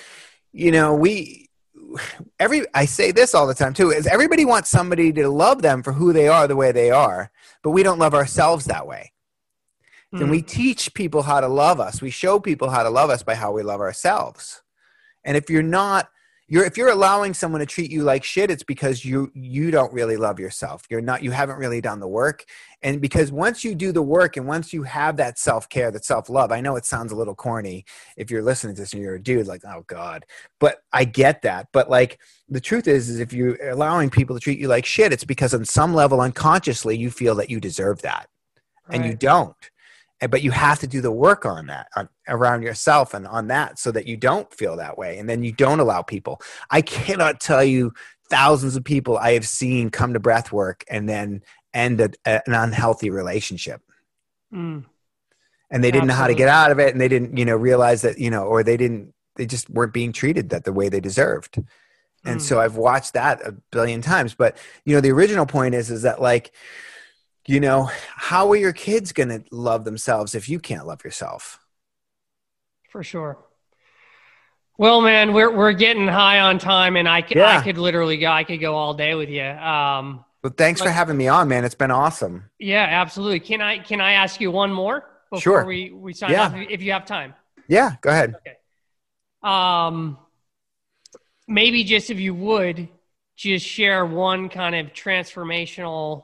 I say this all the time too, is everybody wants somebody to love them for who they are, the way they are, but we don't love ourselves that way. And we teach people how to love us. We show people how to love us by how we love ourselves. And if you're allowing someone to treat you like shit, it's because you don't really love yourself. You haven't really done the work. And because once you do the work and once you have that self-care, that self-love, I know it sounds a little corny if you're listening to this and you're a dude, like, oh God, but I get that. But like, the truth is if you're allowing people to treat you like shit, it's because on some level, unconsciously, you feel that you deserve that. Right. And you don't. But you have to do the work on that, around yourself and on that, so that you don't feel that way. And then you don't allow people. I cannot tell you thousands of people I have seen come to breath work and then end an unhealthy relationship. And they didn't know how to get out of it. And they didn't, realize that, or they just weren't being treated the way they deserved. And so I've watched that a billion times. But, the original point is that, like, how are your kids going to love themselves if you can't love yourself? For sure. Well, man, we're getting high on time, and I could literally go. I could go all day with you. Well, thanks for having me on, man. It's been awesome. Yeah, absolutely. Can I ask you one more before we sign off, if you have time? Yeah, go ahead. Okay. Maybe just if you would just share one kind of transformational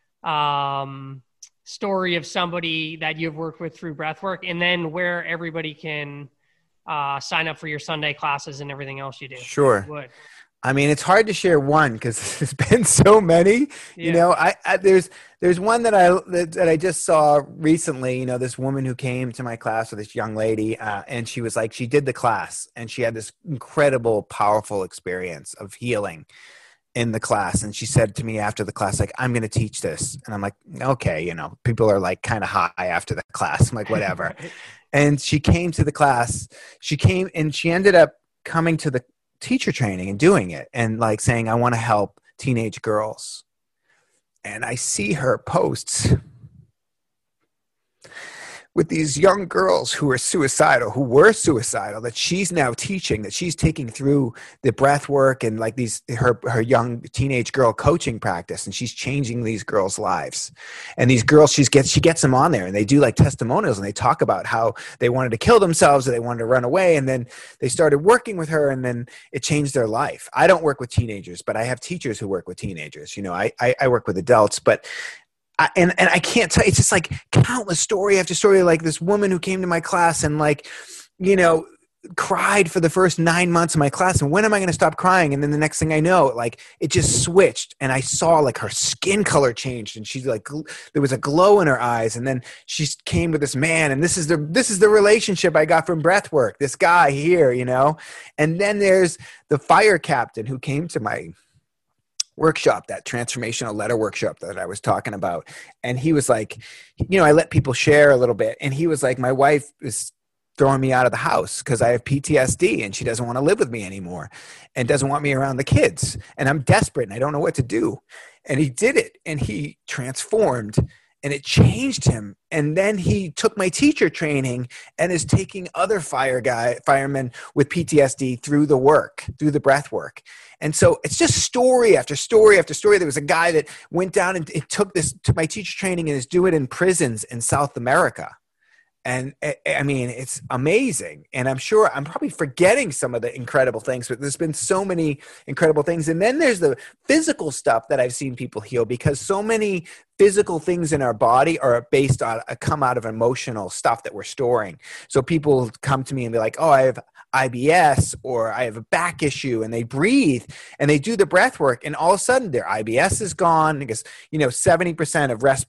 story of somebody that you've worked with through breathwork, and then where everybody can sign up for your Sunday classes and everything else you do. Sure. I mean, it's hard to share one because there's been so many. I there's one that I just saw recently. This woman who came to my class, or this young lady, and she was like, she did the class and she had this incredible, powerful experience of healing in the class. And she said to me after the class, like, I'm going to teach this. And I'm like, okay, people are like kind of high after the class. I'm like, whatever. Right. And she came to the class. She came and she ended up coming to the teacher training and doing it and like saying, I want to help teenage girls. And I see her posts with these young girls who were suicidal, that she's now teaching, that she's taking through the breath work and like her young teenage girl coaching practice, and she's changing these girls' lives. And these girls, she gets them on there, and they do like testimonials, and they talk about how they wanted to kill themselves or they wanted to run away, and then they started working with her, and then it changed their life. I don't work with teenagers, but I have teachers who work with teenagers. I work with adults, but and I can't tell you, it's just like countless story after story, like this woman who came to my class and like, cried for the first 9 months of my class. And when am I going to stop crying? And then the next thing I know, like it just switched, and I saw like her skin color changed, and she's like, there was a glow in her eyes. And then she came with this man, and this is the relationship I got from breath work, this guy here, and then there's the fire captain who came to my workshop, that transformational letter workshop that I was talking about. And he was like, I let people share a little bit. And he was like, my wife is throwing me out of the house because I have PTSD and she doesn't want to live with me anymore and doesn't want me around the kids. And I'm desperate and I don't know what to do. And he did it, and he transformed, and it changed him. And then he took my teacher training and is taking other firemen with PTSD through the breath work. And so it's just story after story after story. There was a guy that went down and took my teacher training and is doing it in prisons in South America. And I mean, it's amazing. And I'm sure I'm probably forgetting some of the incredible things, but there's been so many incredible things. And then there's the physical stuff that I've seen people heal, because so many physical things in our body are come out of emotional stuff that we're storing. So people come to me and be like, oh, I have IBS, or I have a back issue, and they breathe and they do the breath work, and all of a sudden their IBS is gone, because 70%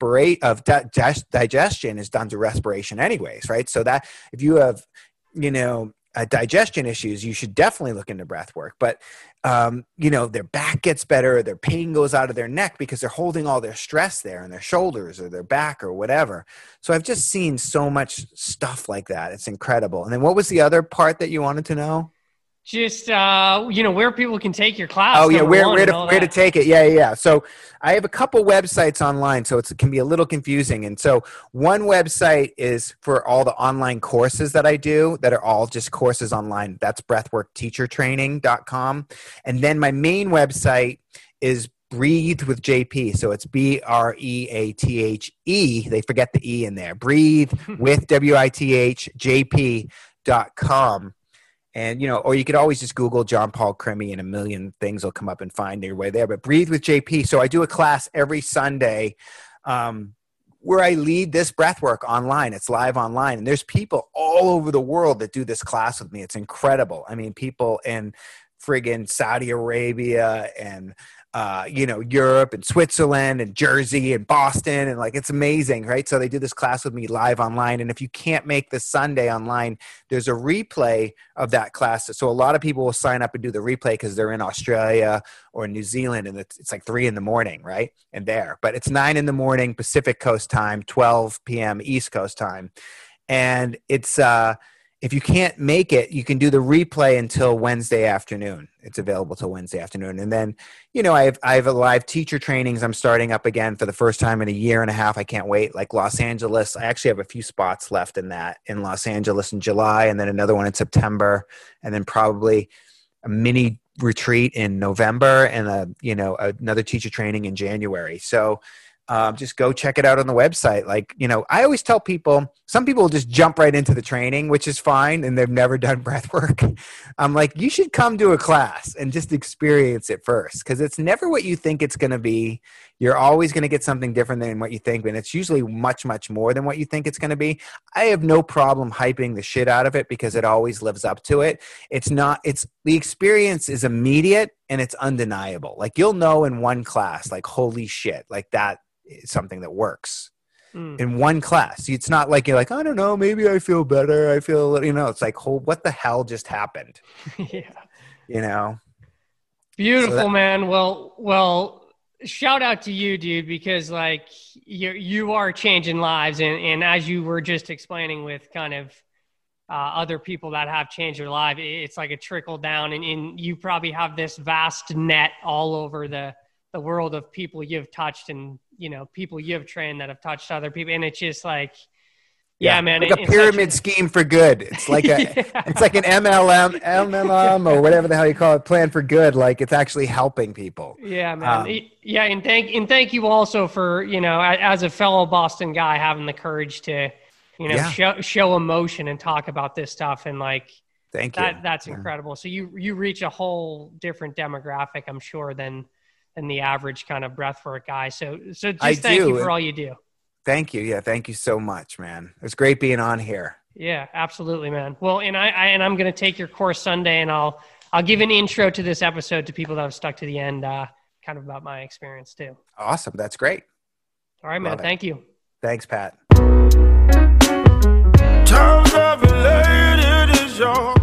of digestion is done through respiration anyways, right? So that if you have digestion issues, you should definitely look into breath work. But their back gets better, their pain goes out of their neck because they're holding all their stress there in their shoulders or their back or whatever. So I've just seen so much stuff like that. It's incredible. And then what was the other part that you wanted to know? Just, where people can take your class. Oh, yeah, where to take it. Yeah. So I have a couple websites online, so it can be a little confusing. And so one website is for all the online courses that I do that are all just courses online. That's breathworkteachertraining.com. And then my main website is Breathe with JP. So it's BREATHE. They forget the E in there. Breathe with WITH JP.com. And, or you could always just Google John Paul Crimi and a million things will come up and find your way there. But Breathe with JP. So I do a class every Sunday where I lead this breath work online. It's live online. And there's people all over the world that do this class with me. It's incredible. I mean, people in friggin' Saudi Arabia and Europe and Switzerland and Jersey and Boston, and like, it's amazing, right? So they do this class with me live online. And if you can't make the Sunday online, there's a replay of that class. So a lot of people will sign up and do the replay because they're in Australia or New Zealand, and it's like 3 a.m, right? And but it's 9 a.m. Pacific Coast time, 12 p.m. East Coast time. And it's, if you can't make it, you can do the replay until Wednesday afternoon. It's available till Wednesday afternoon. And then, I have a live teacher trainings I'm starting up again for the first time in a year and a half. I can't wait. Like Los Angeles, I actually have a few spots left in Los Angeles in July, and then another one in September, and then probably a mini retreat in November, and another teacher training in January. So just go check it out on the website. Like, I always tell people, some people will just jump right into the training, which is fine, and they've never done breath work. I'm like, you should come to a class and just experience it first, because it's never what you think it's going to be. You're always going to get something different than what you think, and it's usually much, much more than what you think it's going to be. I have no problem hyping the shit out of it because it always lives up to it. The experience is immediate and it's undeniable. Like, you'll know in one class, like, holy shit, like that is something that works in one class. It's not like you're like, I don't know, maybe I feel better. I feel, it's like, what the hell just happened? Yeah. Beautiful, man. Well, shout out to you, dude, because like you are changing lives. And as you were just explaining with kind of other people that have changed their life, it's like a trickle down, and you probably have this vast net all over the world of people you've touched, and people you've trained that have touched other people. And it's just like, Yeah, man. Like a pyramid scheme for good. It's like it's like an MLM or whatever the hell you call it, plan for good. Like it's actually helping people. Yeah, man. And thank you also for, as a fellow Boston guy, having the courage to, show emotion and talk about this stuff. And like, thank you. That's incredible. So you reach a whole different demographic, I'm sure, than the average kind of breathwork guy. So just thank you for all you do. Thank you. Yeah. Thank you so much, man. It's great being on here. Yeah, absolutely, man. Well, and I'm going to take your course Sunday, and I'll give an intro to this episode to people that have stuck to the end, kind of about my experience too. Awesome. That's great. All right, man. Thank you. Thanks, Pat. Times I've related is your